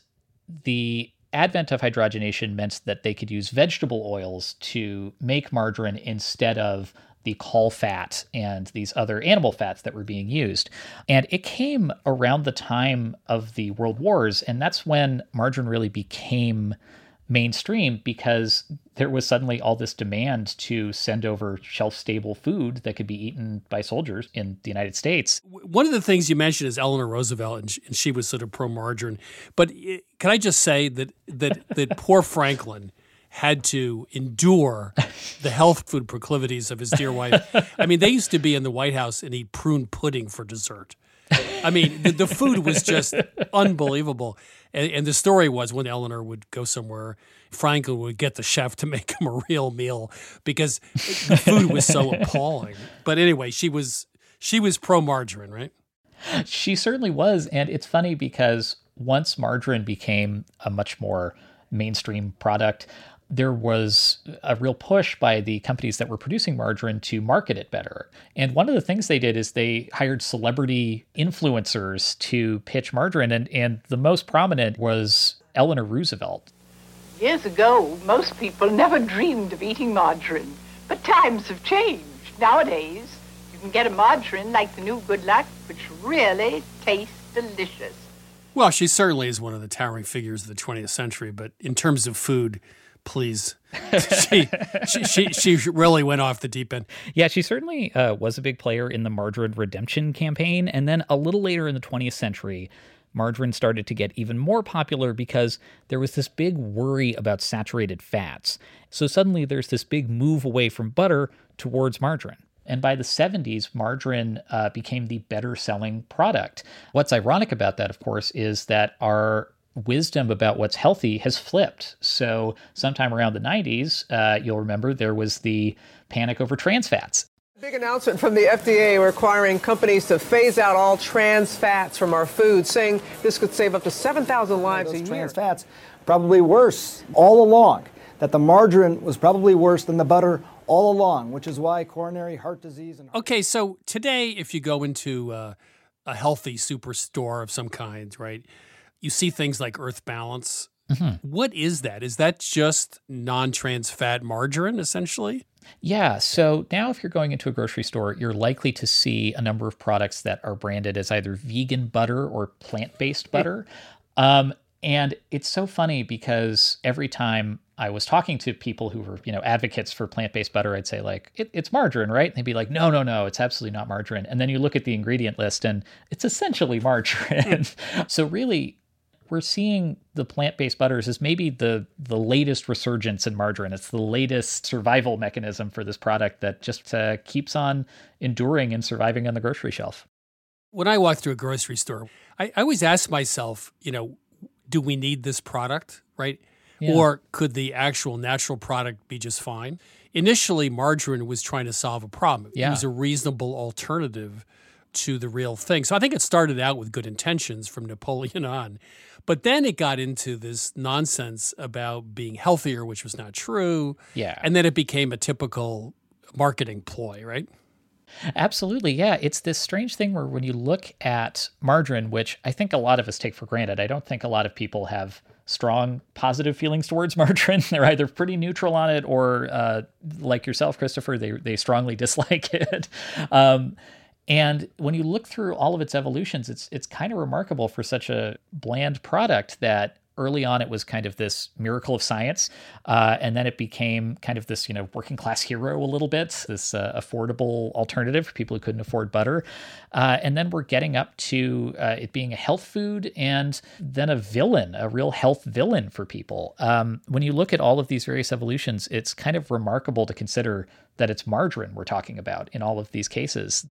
the advent of hydrogenation meant that they could use vegetable oils to make margarine instead of the caul fat and these other animal fats that were being used. And it came around the time of the World Wars, and that's when margarine really became mainstream because there was suddenly all this demand to send over shelf-stable food that could be eaten by soldiers in the United States. One of the things you mentioned is Eleanor Roosevelt, and she, and she was sort of pro-margarine. But can I just say that that that poor Franklin had to endure the health food proclivities of his dear wife. I mean, they used to be in the White House and eat prune pudding for dessert. I mean, the, the food was just unbelievable. And, and the story was when Eleanor would go somewhere, Franklin would get the chef to make him a real meal because the food was so appalling. But anyway, she was she was pro-margarine, right? She certainly was. And it's funny because once margarine became a much more mainstream product, there was a real push by the companies that were producing margarine to market it better. And one of the things they did is they hired celebrity influencers to pitch margarine, and, and the most prominent was Eleanor Roosevelt. Years ago, most people never dreamed of eating margarine, but times have changed. Nowadays, you can get a margarine like the new Good Luck, which really tastes delicious. Well, she certainly is one of the towering figures of the twentieth century, but in terms of food, please. she, she she she really went off the deep end. Yeah, she certainly uh, was a big player in the margarine redemption campaign. And then a little later in the twentieth century, margarine started to get even more popular because there was this big worry about saturated fats. So suddenly there's this big move away from butter towards margarine. And by the seventies, margarine uh, became the better-selling product. What's ironic about that, of course, is that our wisdom about what's healthy has flipped. So sometime around the nineties, uh, you'll remember there was the panic over trans fats. Big announcement from the F D A requiring companies to phase out all trans fats from our food, saying this could save up to seven thousand lives a year. Trans fats probably worse all along, that the margarine was probably worse than the butter all along, which is why coronary heart disease and... Okay, so today if you go into uh, a healthy superstore of some kind, right, you see things like Earth Balance. Mm-hmm. What is that? Is that just non-trans fat margarine, essentially? Yeah. So now if you're going into a grocery store, you're likely to see a number of products that are branded as either vegan butter or plant-based butter. um, and it's so funny because every time I was talking to people who were, you know, advocates for plant-based butter, I'd say like, it, it's margarine, right? And they'd be like, no, no, no, it's absolutely not margarine. And then you look at the ingredient list and it's essentially margarine. So really, we're seeing the plant-based butters as maybe the the latest resurgence in margarine. It's the latest survival mechanism for this product that just uh, keeps on enduring and surviving on the grocery shelf. When I walk through a grocery store, I, I always ask myself, you know, do we need this product, right? Yeah. Or could the actual natural product be just fine? Initially, margarine was trying to solve a problem. Yeah. It was a reasonable alternative to the real thing. So I think it started out with good intentions from Napoleon on. But then it got into this nonsense about being healthier, which was not true. Yeah. And then it became a typical marketing ploy, right? Absolutely. Yeah. It's this strange thing where when you look at margarine, which I think a lot of us take for granted, I don't think a lot of people have strong positive feelings towards margarine. They're either pretty neutral on it or uh, like yourself, Christopher, they, they strongly dislike it. Um, And when you look through all of its evolutions, it's it's kind of remarkable for such a bland product that early on it was kind of this miracle of science, uh, and then it became kind of this, you know, working class hero a little bit, this uh, affordable alternative for people who couldn't afford butter. Uh, and then we're getting up to uh, it being a health food and then a villain, a real health villain for people. Um, when you look at all of these various evolutions, it's kind of remarkable to consider that it's margarine we're talking about in all of these cases.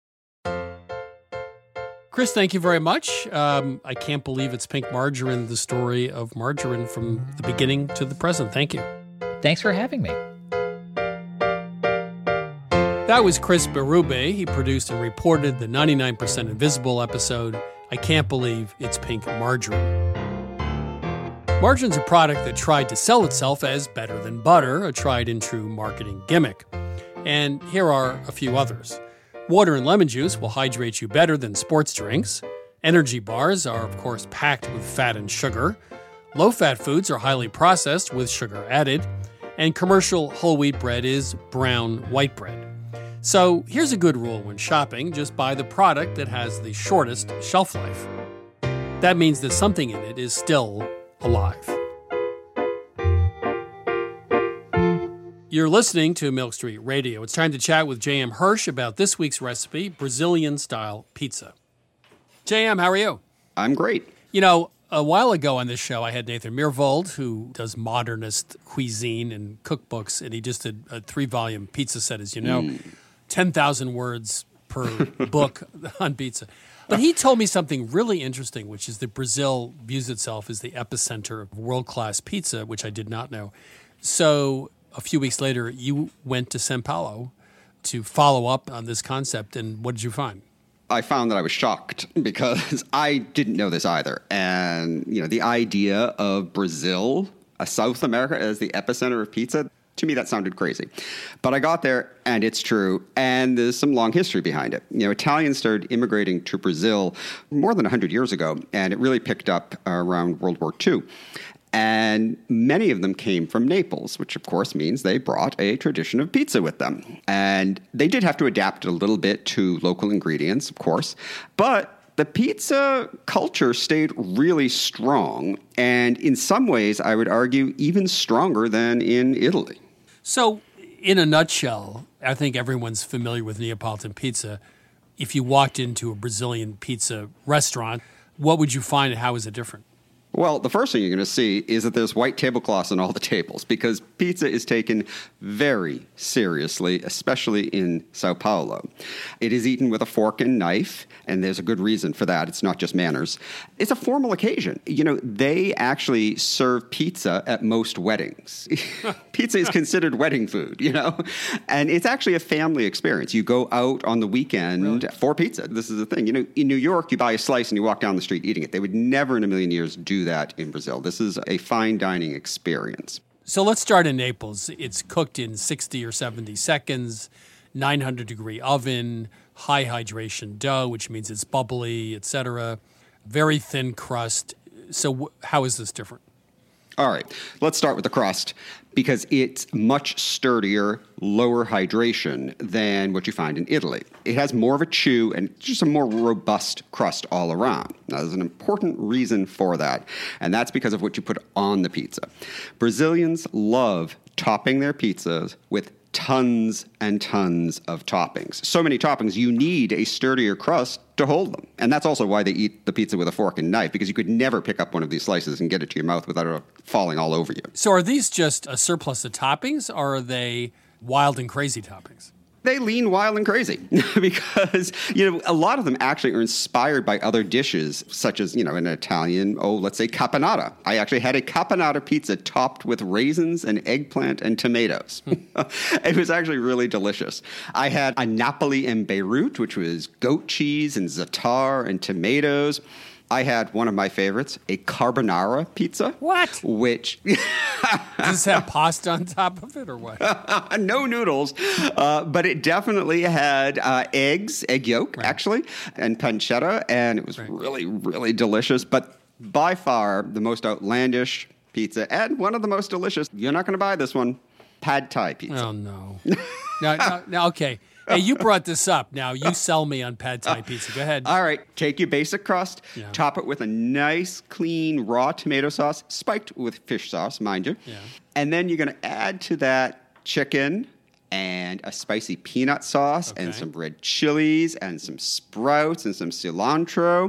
Chris, thank you very much. Um, I can't believe it's Pink Margarine, the story of margarine from the beginning to the present. Thank you. Thanks for having me. That was Chris Berube. He produced and reported the ninety-nine percent Invisible episode, I Can't Believe It's Pink Margarine. Margarine's a product that tried to sell itself as better than butter, a tried and true marketing gimmick. And here are a few others. Water and lemon juice will hydrate you better than sports drinks. Energy bars are, of course, packed with fat and sugar. Low-fat foods are highly processed with sugar added. And commercial whole wheat bread is brown white bread. So here's a good rule when shopping: just buy the product that has the shortest shelf life. That means that something in it is still alive. You're listening to Milk Street Radio. It's time to chat with J M. Hirsch about this week's recipe, Brazilian-style pizza. J M, how are you? I'm great. You know, a while ago on this show, I had Nathan Myhrvold, who does modernist cuisine and cookbooks, and he just did a three-volume pizza set, as you know, mm. ten thousand words per book on pizza. But he told me something really interesting, which is that Brazil views itself as the epicenter of world-class pizza, which I did not know. So a few weeks later, you went to São Paulo to follow up on this concept, and what did you find? I found that I was shocked because I didn't know this either. And, you know, the idea of Brazil, uh, South America, as the epicenter of pizza, to me, that sounded crazy. But I got there, and it's true, and there's some long history behind it. You know, Italians started immigrating to Brazil more than one hundred years ago, and it really picked up around World War Two. And many of them came from Naples, which of course means they brought a tradition of pizza with them. And they did have to adapt it a little bit to local ingredients, of course. But the pizza culture stayed really strong. And in some ways, I would argue, even stronger than in Italy. So, in a nutshell, I think everyone's familiar with Neapolitan pizza. If you walked into a Brazilian pizza restaurant, what would you find and how is it different? Well, the first thing you're going to see is that there's white tablecloths on all the tables because pizza is taken very seriously, especially in Sao Paulo. It is eaten with a fork and knife, and there's a good reason for that. It's not just manners. It's a formal occasion. You know, they actually serve pizza at most weddings. Pizza is considered wedding food, you know, and it's actually a family experience. You go out on the weekend really? for pizza. This is the thing. You know, in New York, you buy a slice and you walk down the street eating it. They would never in a million years do that in Brazil. This is a fine dining experience. So let's start in Naples. It's cooked in sixty or seventy seconds, nine hundred degree oven, high hydration dough, which means it's bubbly, et cetera. Very thin crust. So w- how is this different? All right, let's start with the crust because it's much sturdier, lower hydration than what you find in Italy. It has more of a chew and just a more robust crust all around. Now, there's an important reason for that, and that's because of what you put on the pizza. Brazilians love topping their pizzas with tons and tons of toppings. So many toppings, you need a sturdier crust to hold them. And that's also why they eat the pizza with a fork and knife, because you could never pick up one of these slices and get it to your mouth without it falling all over you. So are these just a surplus of toppings, or are they wild and crazy toppings? They lean wild and crazy because, you know, a lot of them actually are inspired by other dishes, such as, you know, an Italian, oh, let's say caponata. I actually had a caponata pizza topped with raisins and eggplant and tomatoes. It was actually really delicious. I had a Napoli and Beirut, which was goat cheese and za'atar and tomatoes. I had one of my favorites, a carbonara pizza. What? Which... Does this have pasta on top of it or what? No noodles, uh, but it definitely had uh, eggs, egg yolk, right. actually, and pancetta, and it was right. really, really delicious. But by far the most outlandish pizza and one of the most delicious, you're not going to buy this one, pad thai pizza. Oh, no. now, now, now, okay. Hey, you brought this up. Now, you sell me on pad thai pizza. Go ahead. All right. Take your basic crust, yeah. top it with a nice, clean, raw tomato sauce, spiked with fish sauce, mind you. Yeah. And then you're going to add to that chicken and a spicy peanut sauce okay. and some red chilies and some sprouts and some cilantro.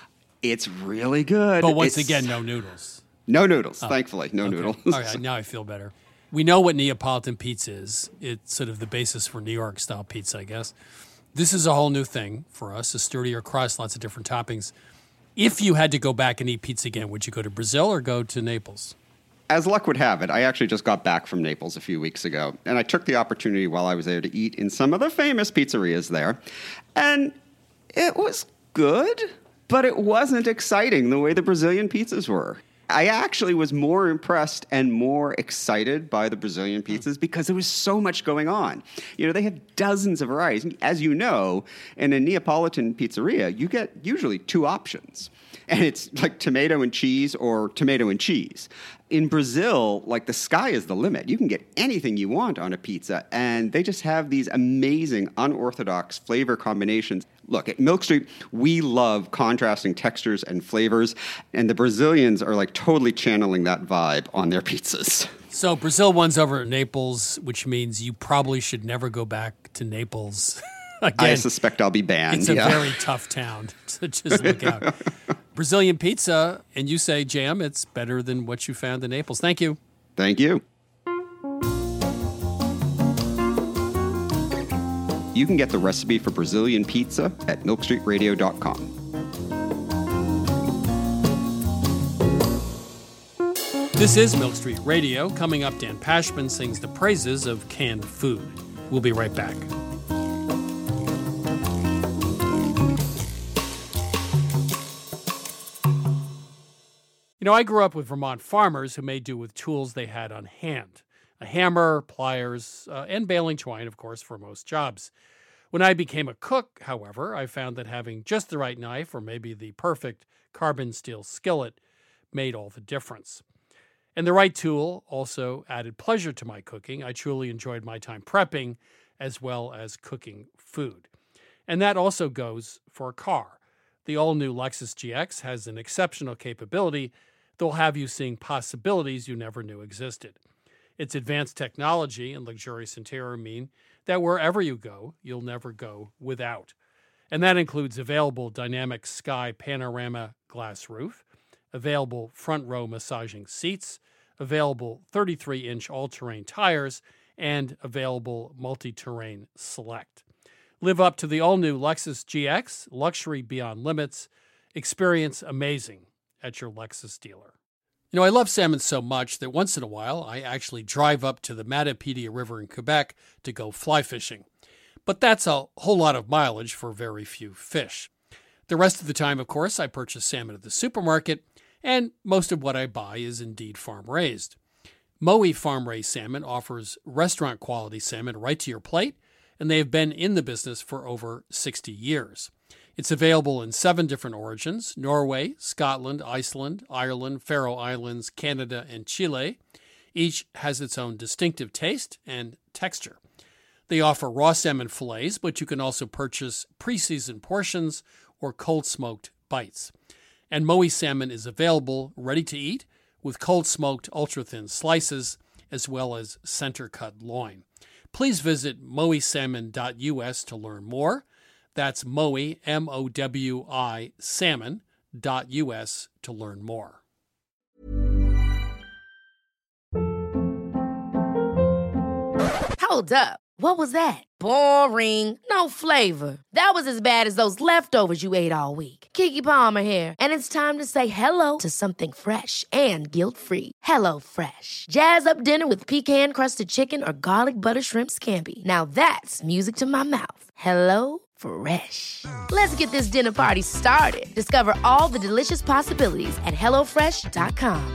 It's really good. But once it's, again, no noodles. No noodles, oh. thankfully. No okay. noodles. All right. Now I feel better. We know what Neapolitan pizza is. It's sort of the basis for New York-style pizza, I guess. This is a whole new thing for us, a sturdier crust, lots of different toppings. If you had to go back and eat pizza again, would you go to Brazil or go to Naples? As luck would have it, I actually just got back from Naples a few weeks ago, and I took the opportunity while I was there to eat in some of the famous pizzerias there. And it was good, but it wasn't exciting the way the Brazilian pizzas were. I actually was more impressed and more excited by the Brazilian pizzas because there was so much going on. You know, they have dozens of varieties. As you know, in a Neapolitan pizzeria, you get usually two options. And it's like tomato and cheese or tomato and cheese. In Brazil, like the sky is the limit. You can get anything you want on a pizza, and they just have these amazing, unorthodox flavor combinations. Look, at Milk Street, we love contrasting textures and flavors, and the Brazilians are like totally channeling that vibe on their pizzas. So Brazil won's over at Naples, which means you probably should never go back to Naples again. I suspect I'll be banned. It's a yeah. very tough town, so just look out. Brazilian pizza, and you say, Jam, it's better than what you found in Naples. Thank you. Thank you. You can get the recipe for Brazilian pizza at milk street radio dot com. This is Milk Street Radio. Coming up, Dan Pashman sings the praises of canned food. We'll be right back. You know, I grew up with Vermont farmers who made do with tools they had on hand. A hammer, pliers, uh, and baling twine, of course, for most jobs. When I became a cook, however, I found that having just the right knife or maybe the perfect carbon steel skillet made all the difference. And the right tool also added pleasure to my cooking. I truly enjoyed my time prepping as well as cooking food. And that also goes for a car. The all-new Lexus G X has an exceptional capability that will have you seeing possibilities you never knew existed. Its advanced technology and luxurious interior mean that wherever you go, you'll never go without. And that includes available dynamic sky panorama glass roof, available front row massaging seats, available thirty-three inch all-terrain tires, and available multi-terrain select. Live up to the all-new Lexus G X, luxury beyond limits. Experience amazing at your Lexus dealer. You know, I love salmon so much that once in a while I actually drive up to the Matapedia River in Quebec to go fly fishing. But that's a whole lot of mileage for very few fish. The rest of the time, of course, I purchase salmon at the supermarket, and most of what I buy is indeed farm-raised. Mowi farm-raised salmon offers restaurant-quality salmon right to your plate, and they have been in the business for over sixty years. It's available in seven different origins: Norway, Scotland, Iceland, Ireland, Faroe Islands, Canada, and Chile. Each has its own distinctive taste and texture. They offer raw salmon fillets, but you can also purchase pre-seasoned portions or cold-smoked bites. And Mowi salmon is available ready to eat with cold-smoked ultra-thin slices as well as center-cut loin. Please visit mowi salmon dot u s to learn more. That's Mowi, M O W I, salmon dot u s to learn more. Hold up. What was that? Boring. No flavor. That was as bad as those leftovers you ate all week. Keke Palmer here, and it's time to say hello to something fresh and guilt-free. Hello Fresh. Jazz up dinner with pecan-crusted chicken or garlic butter shrimp scampi. Now that's music to my mouth. Hello Fresh. Let's get this dinner party started. Discover all the delicious possibilities at hello fresh dot com.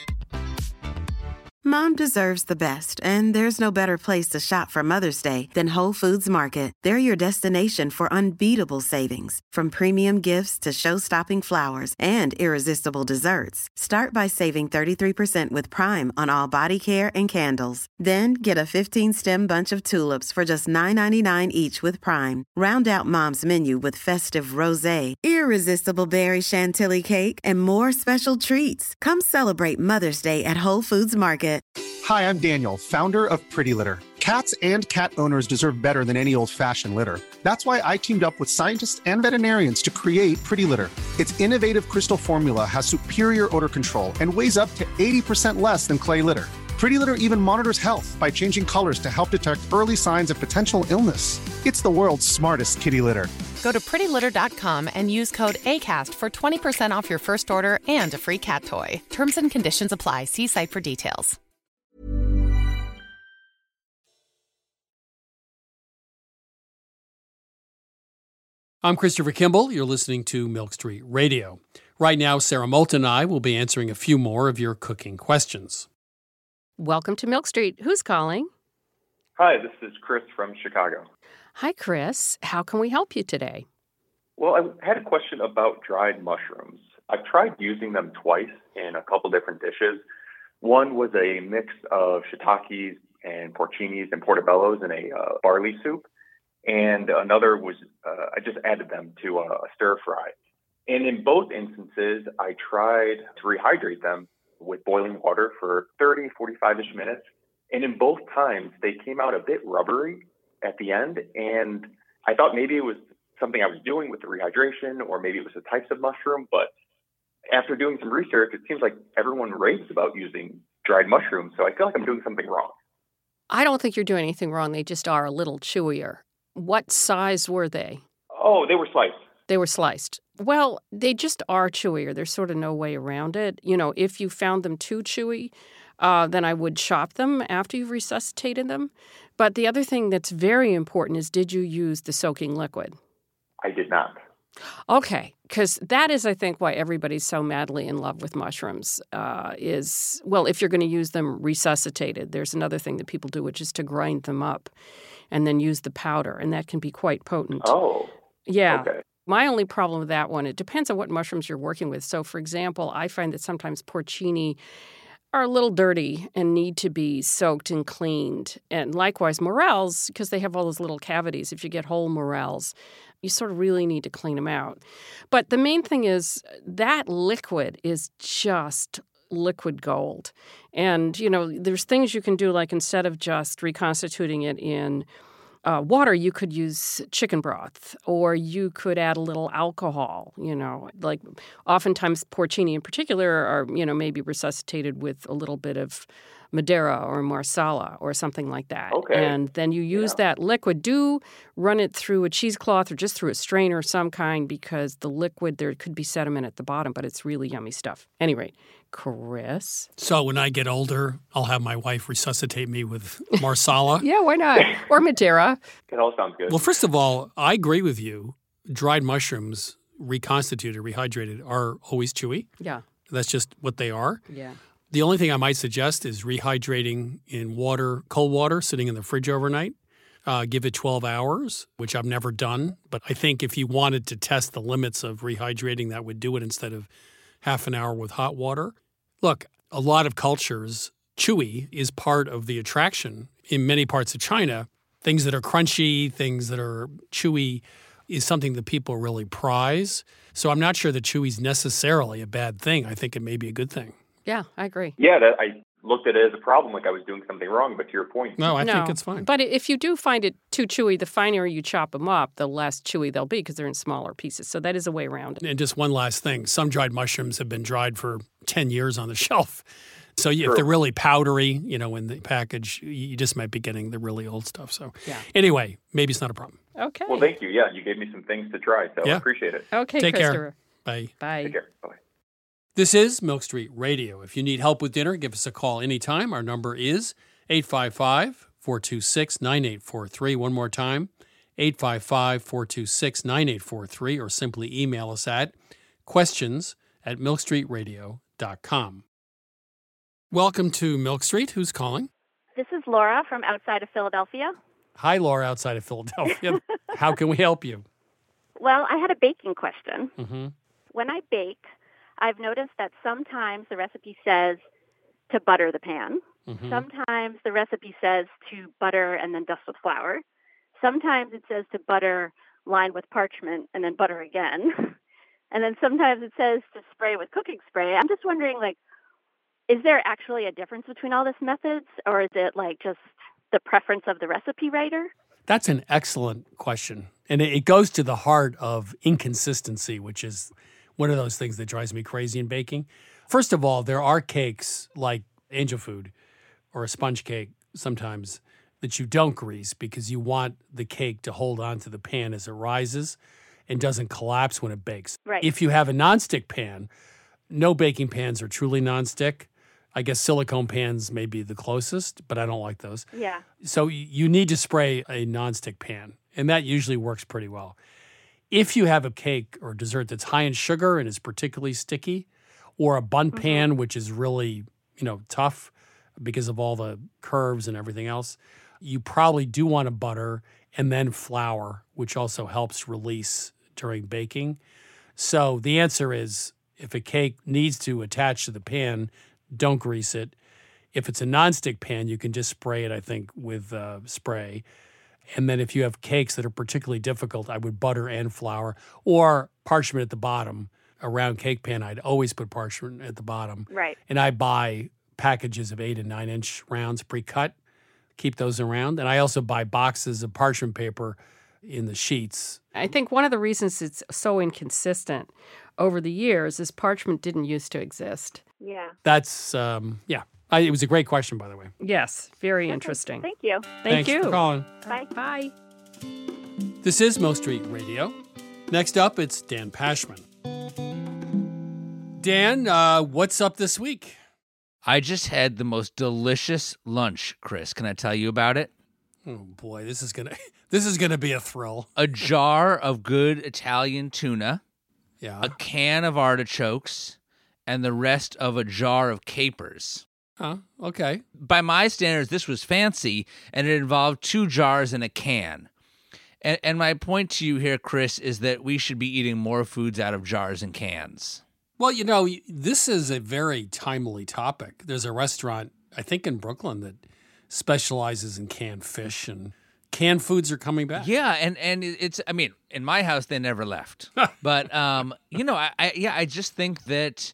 Mom deserves the best, and there's no better place to shop for Mother's Day than Whole Foods Market. They're your destination for unbeatable savings, from premium gifts to show-stopping flowers and irresistible desserts. Start by saving thirty-three percent with Prime on all body care and candles. Then get a fifteen-stem bunch of tulips for just nine ninety-nine each with Prime. Round out Mom's menu with festive rosé, irresistible berry chantilly cake, and more special treats. Come celebrate Mother's Day at Whole Foods Market. Hi, I'm Daniel, founder of Pretty Litter. Cats and cat owners deserve better than any old-fashioned litter. That's why I teamed up with scientists and veterinarians to create Pretty Litter. Its innovative crystal formula has superior odor control and weighs up to eighty percent less than clay litter. Pretty Litter even monitors health by changing colors to help detect early signs of potential illness. It's the world's smartest kitty litter. Go to pretty litter dot com and use code ACAST for twenty percent off your first order and a free cat toy. Terms and conditions apply. See site for details. I'm Christopher Kimball. You're listening to Milk Street Radio. Right now, Sarah Moulton and I will be answering a few more of your cooking questions. Welcome to Milk Street. Who's calling? Hi, this is Chris from Chicago. Hi, Chris. How can we help you today? Well, I had a question about dried mushrooms. I've tried using them twice in a couple different dishes. One was a mix of shiitakes and porcinis and portobellos in a uh, barley soup. And another was, uh, I just added them to a, a stir fry. And in both instances, I tried to rehydrate them with boiling water for thirty, forty-five-ish minutes. And in both times, they came out a bit rubbery at the end. And I thought maybe it was something I was doing with the rehydration, or maybe it was the types of mushroom. But after doing some research, it seems like everyone raves about using dried mushrooms. So I feel like I'm doing something wrong. I don't think you're doing anything wrong. They just are a little chewier. What size were they? Oh, they were sliced. They were sliced. Well, they just are chewier. There's sort of no way around it. You know, if you found them too chewy, uh, then I would chop them after you've resuscitated them. But the other thing that's very important is, did you use the soaking liquid? I did not. Okay, because that is, I think, why everybody's so madly in love with mushrooms uh, is, well, if you're going to use them resuscitated, there's another thing that people do, which is to grind them up and then use the powder, and that can be quite potent. Oh, yeah. Okay. My only problem with that one, it depends on what mushrooms you're working with. So, for example, I find that sometimes porcini are a little dirty and need to be soaked and cleaned. And likewise, morels, because they have all those little cavities. If you get whole morels, you sort of really need to clean them out. But the main thing is that liquid is just liquid gold. And, you know, there's things you can do, like instead of just reconstituting it in Uh, water, you could use chicken broth, or you could add a little alcohol, you know, like oftentimes porcini in particular are, you know, maybe resuscitated with a little bit of Madeira or Marsala or something like that. Okay. And then you use yeah. that liquid. Do run it through a cheesecloth or just through a strainer of some kind, because the liquid, there could be sediment at the bottom, but it's really yummy stuff. Any rate, Chris? So when I get older, I'll have my wife resuscitate me with Marsala. Yeah, why not? Or Madeira. It all sounds good. Well, first of all, I agree with you. Dried mushrooms, reconstituted, rehydrated, are always chewy. Yeah. That's just what they are. Yeah. The only thing I might suggest is rehydrating in water, cold water, sitting in the fridge overnight. Uh, give it twelve hours, which I've never done. But I think if you wanted to test the limits of rehydrating, that would do it instead of half an hour with hot water. Look, a lot of cultures, chewy is part of the attraction. In many parts of China, things that are crunchy, things that are chewy is something that people really prize. So I'm not sure that chewy is necessarily a bad thing. I think it may be a good thing. Yeah, I agree. Yeah, that, I looked at it as a problem, like I was doing something wrong, but to your point. No, I no, think it's fine. But if you do find it too chewy, the finer you chop them up, the less chewy they'll be because they're in smaller pieces. So that is a way around it. And just one last thing. Some dried mushrooms have been dried for ten years on the shelf. So True. if they're really powdery, you know, in the package, you just might be getting the really old stuff. So yeah. Anyway, maybe it's not a problem. Okay. Well, thank you. Yeah, you gave me some things to try, so Yeah. I appreciate it. Okay, Take Christopher. care. Bye. Bye. Take care. Bye. This is Milk Street Radio. If you need help with dinner, give us a call anytime. Our number is eight five five, four two six, nine eight four three. One more time, eight five five, four two six, nine eight four three, or simply email us at questions at milk street radio dot com. Welcome to Milk Street. Who's calling? This is Laura from outside of Philadelphia. Hi, Laura, outside of Philadelphia. How can we help you? Well, I had a baking question. Mm-hmm. When I bake, I've noticed that sometimes the recipe says to butter the pan. Mm-hmm. Sometimes the recipe says to butter and then dust with flour. Sometimes it says to butter, line with parchment, and then butter again. And then sometimes it says to spray with cooking spray. I'm just wondering, like, is there actually a difference between all these methods, or is it like just the preference of the recipe writer? That's an excellent question. And it goes to the heart of inconsistency, which is one of those things that drives me crazy in baking. First of all, there are cakes like angel food or a sponge cake sometimes that you don't grease because you want the cake to hold on to the pan as it rises and doesn't collapse when it bakes. Right. If you have a nonstick pan, no baking pans are truly nonstick. I guess silicone pans may be the closest, but I don't like those. Yeah. So you need to spray a nonstick pan, and that usually works pretty well. If you have a cake or dessert that's high in sugar and is particularly sticky, or a bun Mm-hmm. pan, which is really, you know, tough because of all the curves and everything else, you probably do want to butter and then flour, which also helps release during baking. So the answer is, if a cake needs to attach to the pan, don't grease it. If it's a nonstick pan, you can just spray it, I think, with uh, spray. And then if you have cakes that are particularly difficult, I would butter and flour, or parchment at the bottom. A round cake pan, I'd always put parchment at the bottom. Right. And I buy packages of eight and nine inch rounds pre-cut, keep those around. And I also buy boxes of parchment paper in the sheets. I think one of the reasons it's so inconsistent over the years is parchment didn't used to exist. Yeah. That's, um, yeah. I, it was a great question, by the way. Yes, very interesting. Thank you. Thank Thanks you. for calling. Bye. Bye. This is Mo Street Radio. Next up, it's Dan Pashman. Dan, uh, what's up this week? I just had the most delicious lunch, Chris. Can I tell you about it? Oh boy, this is gonna this is gonna be a thrill. A jar of good Italian tuna, Yeah. a can of artichokes, and the rest of a jar of capers. Oh, okay. By my standards, this was fancy, and it involved two jars and a can. And, and my point to you here, Chris, is that we should be eating more foods out of jars and cans. Well, you know, this is a very timely topic. There's a restaurant, I think in Brooklyn, that specializes in canned fish, and canned foods are coming back. Yeah, and, and it's, I mean, in my house, they never left. But, um, you know, I, I yeah, I just think that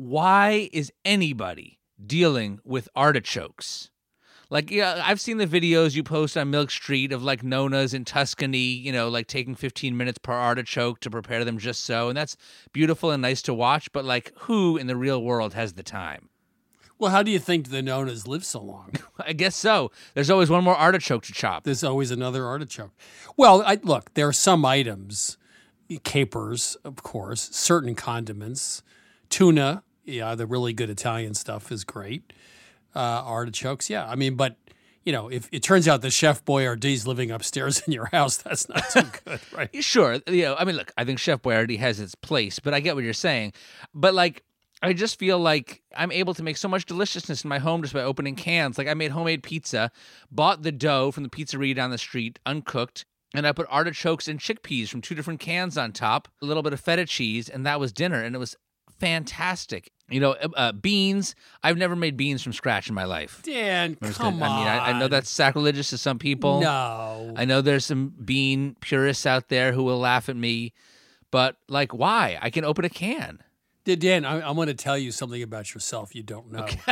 why is anybody dealing with artichokes? Like, yeah, I've seen the videos you post on Milk Street of like Nona's in Tuscany, you know, like taking fifteen minutes per artichoke to prepare them just so. And that's beautiful and nice to watch. But like, who in the real world has the time? Well, how do you think the Nonas live so long? I guess so. There's always one more artichoke to chop. There's always another artichoke. Well, I, look, there are some items, capers, of course, certain condiments, tuna, yeah, the really good Italian stuff is great. Uh, artichokes, yeah. I mean, but, you know, if it turns out the Chef Boyardee's living upstairs in your house, that's not too good, right? Sure. You know, I mean, look, I think Chef Boyardee has its place, but I get what you're saying. But like, I just feel like I'm able to make so much deliciousness in my home just by opening cans. Like I made homemade pizza, bought the dough from the pizzeria down the street, uncooked, and I put artichokes and chickpeas from two different cans on top, a little bit of feta cheese, and that was dinner, and it was fantastic. You know, uh, beans, I've never made beans from scratch in my life. Dan, come gonna, I mean, I, I know that's sacrilegious to some people. No. I know there's some bean purists out there who will laugh at me, but like, why? I can open a can. Dan, I, I'm going to tell you something about yourself you don't know. Okay.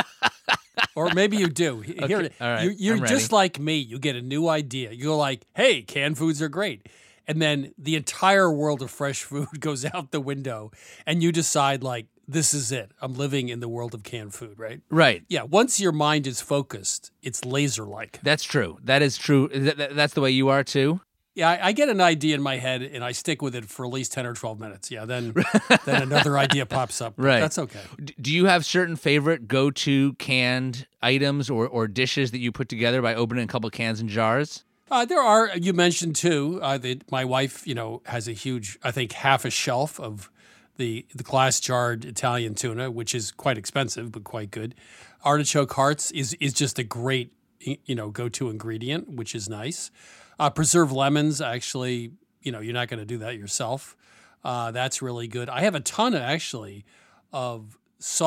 Or maybe you do. Okay. Here, All right. you, you're I'm just ready. like me. You get a new idea. You go like, hey, canned foods are great. And then the entire world of fresh food goes out the window, and you decide, like, this is it. I'm living in the world of canned food, right? Right. Yeah. Once your mind is focused, it's laser-like. That's true. That is true. That, that, that's the way you are, too? Yeah, I, I get an idea in my head, and I stick with it for at least ten or twelve minutes. Yeah, then then another idea pops up. Right. That's okay. D- do you have certain favorite go-to canned items or, or dishes that you put together by opening a couple cans and jars? Uh, there are, you mentioned too, uh, that my wife, you know, has a huge, I think half a shelf of the the glass jarred Italian tuna, which is quite expensive, but quite good. Artichoke hearts is is just a great, you know, go-to ingredient, which is nice. Uh, preserved lemons, actually, you know, you're not going to do that yourself. Uh, that's really good. I have a ton, of, actually, of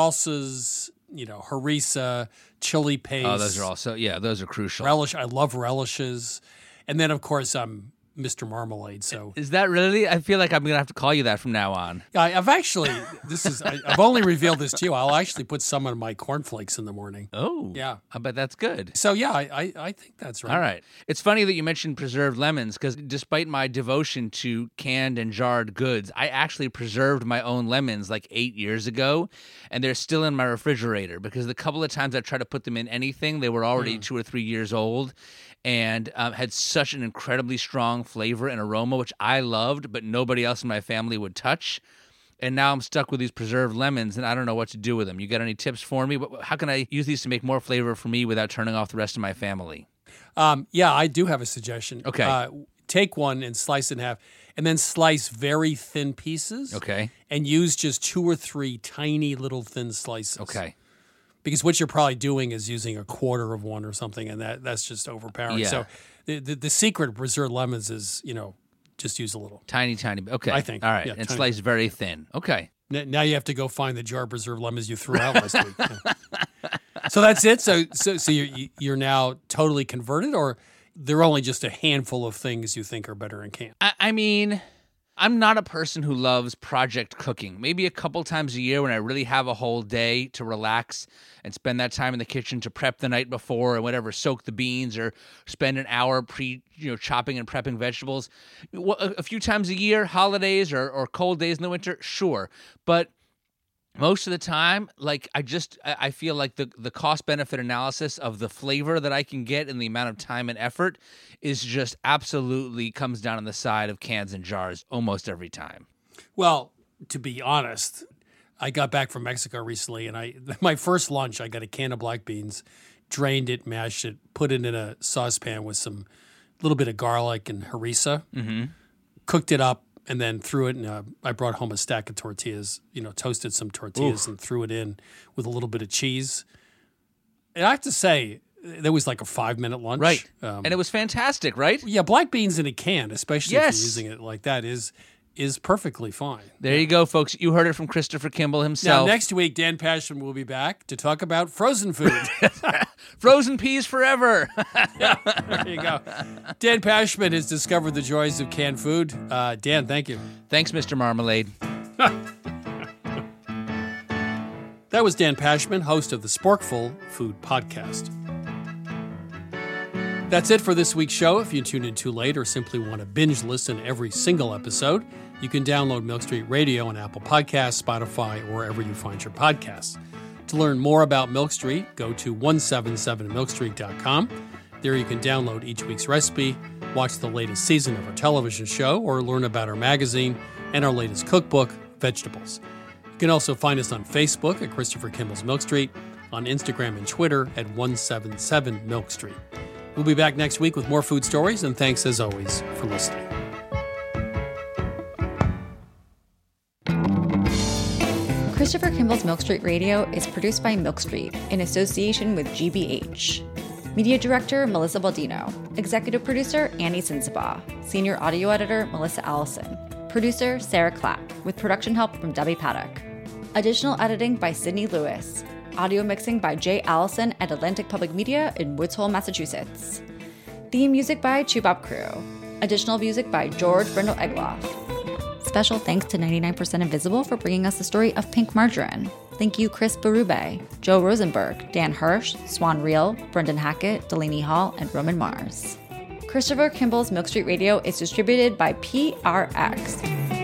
salsas, you know, harissa, chili paste. Oh, those are also, yeah, those are crucial. Relish. I love relishes. And then, of course, I'm Mister Marmalade. So Is that really? I feel like I'm going to have to call you that from now on. I, I've actually, this is, I, I've only revealed this to you. I'll actually put some of my cornflakes in the morning. Oh. Yeah. I bet that's good. So, yeah, I, I, I think that's right. All right. It's funny that you mentioned preserved lemons because despite my devotion to canned and jarred goods, I actually preserved my own lemons like eight years ago, and they're still in my refrigerator because the couple of times I tried to put them in anything, they were already mm. two or three years old and um, had such an incredibly strong flavor and aroma, which I loved, but nobody else in my family would touch. And now I'm stuck with these preserved lemons, and I don't know what to do with them. You got any tips for me? How can I use these to make more flavor for me without turning off the rest of my family? Um, yeah, I do have a suggestion. Okay. Uh, take one and slice it in half, and then slice very thin pieces. Okay. And use just two or three tiny little thin slices. Okay. Because what you're probably doing is using a quarter of one or something, and that that's just overpowering. Yeah. So the, the the secret of preserved lemons is, you know, just use a little. Tiny, tiny. Okay. I think. All right. Yeah, and tiny. slice very thin. Okay. N- Now you have to go find the jar of preserved lemons you threw out last week. Yeah. So that's it. So so so you're you're now totally converted, or there are only just a handful of things you think are better in can? I, I mean, I'm not a person who loves project cooking. Maybe a couple times a year when I really have a whole day to relax and spend that time in the kitchen to prep the night before or whatever, soak the beans or spend an hour pre, you know, chopping and prepping vegetables. A, a few times a year, holidays or, or cold days in the winter, sure. But most of the time, like I just, I feel like the, the cost benefit analysis of the flavor that I can get and the amount of time and effort is just absolutely comes down on the side of cans and jars almost every time. Well, to be honest, I got back from Mexico recently, and I my first lunch, I got a can of black beans, drained it, mashed it, put it in a saucepan with some little bit of garlic and harissa, mm-hmm. cooked it up, and then threw it in a, I brought home a stack of tortillas, you know, toasted some tortillas Oof. and threw it in with a little bit of cheese. And I have to say, that was like a five-minute lunch. Right. Um, and it was fantastic, right? Yeah, black beans in a can, especially Yes. if you're using it like that, is is perfectly fine. There you go, folks. You heard it from Christopher Kimball himself. Now, next week, Dan Pashman will be back to talk about frozen food. Frozen peas forever. Yeah, there you go. Dan Pashman has discovered the joys of canned food. Uh, Dan, thank you. Thanks, Mister Marmalade. That was Dan Pashman, host of the Sporkful Food Podcast. That's it for this week's show. If you tuned in too late or simply want to binge listen every single episode, you can download Milk Street Radio on Apple Podcasts, Spotify, or wherever you find your podcasts. To learn more about Milk Street, go to one seventy-seven milk street dot com. There you can download each week's recipe, watch the latest season of our television show, or learn about our magazine and our latest cookbook, Vegetables. You can also find us on Facebook at Christopher Kimball's Milk Street, on Instagram and Twitter at one seventy-seven milk street. We'll be back next week with more food stories, and thanks as always for listening. Christopher Kimball's Milk Street Radio is produced by Milk Street in association with G B H. Media Director Melissa Baldino. Executive Producer Annie Sensabaugh. Senior Audio Editor Melissa Allison. Producer Sarah Clapp, with production help from Debbie Paddock. Additional editing by Sydney Lewis. Audio mixing by Jay Allison at Atlantic Public Media in Woods Hole, Massachusetts. Theme music by Chubop Crew. Additional music by George Brindle Egloff. Special thanks to ninety-nine percent Invisible for bringing us the story of pink margarine. Thank you, Chris Berube, Joe Rosenberg, Dan Hirsch, Swan Reel, Brendan Hackett, Delaney Hall, and Roman Mars. Christopher Kimball's Milk Street Radio is distributed by P R X.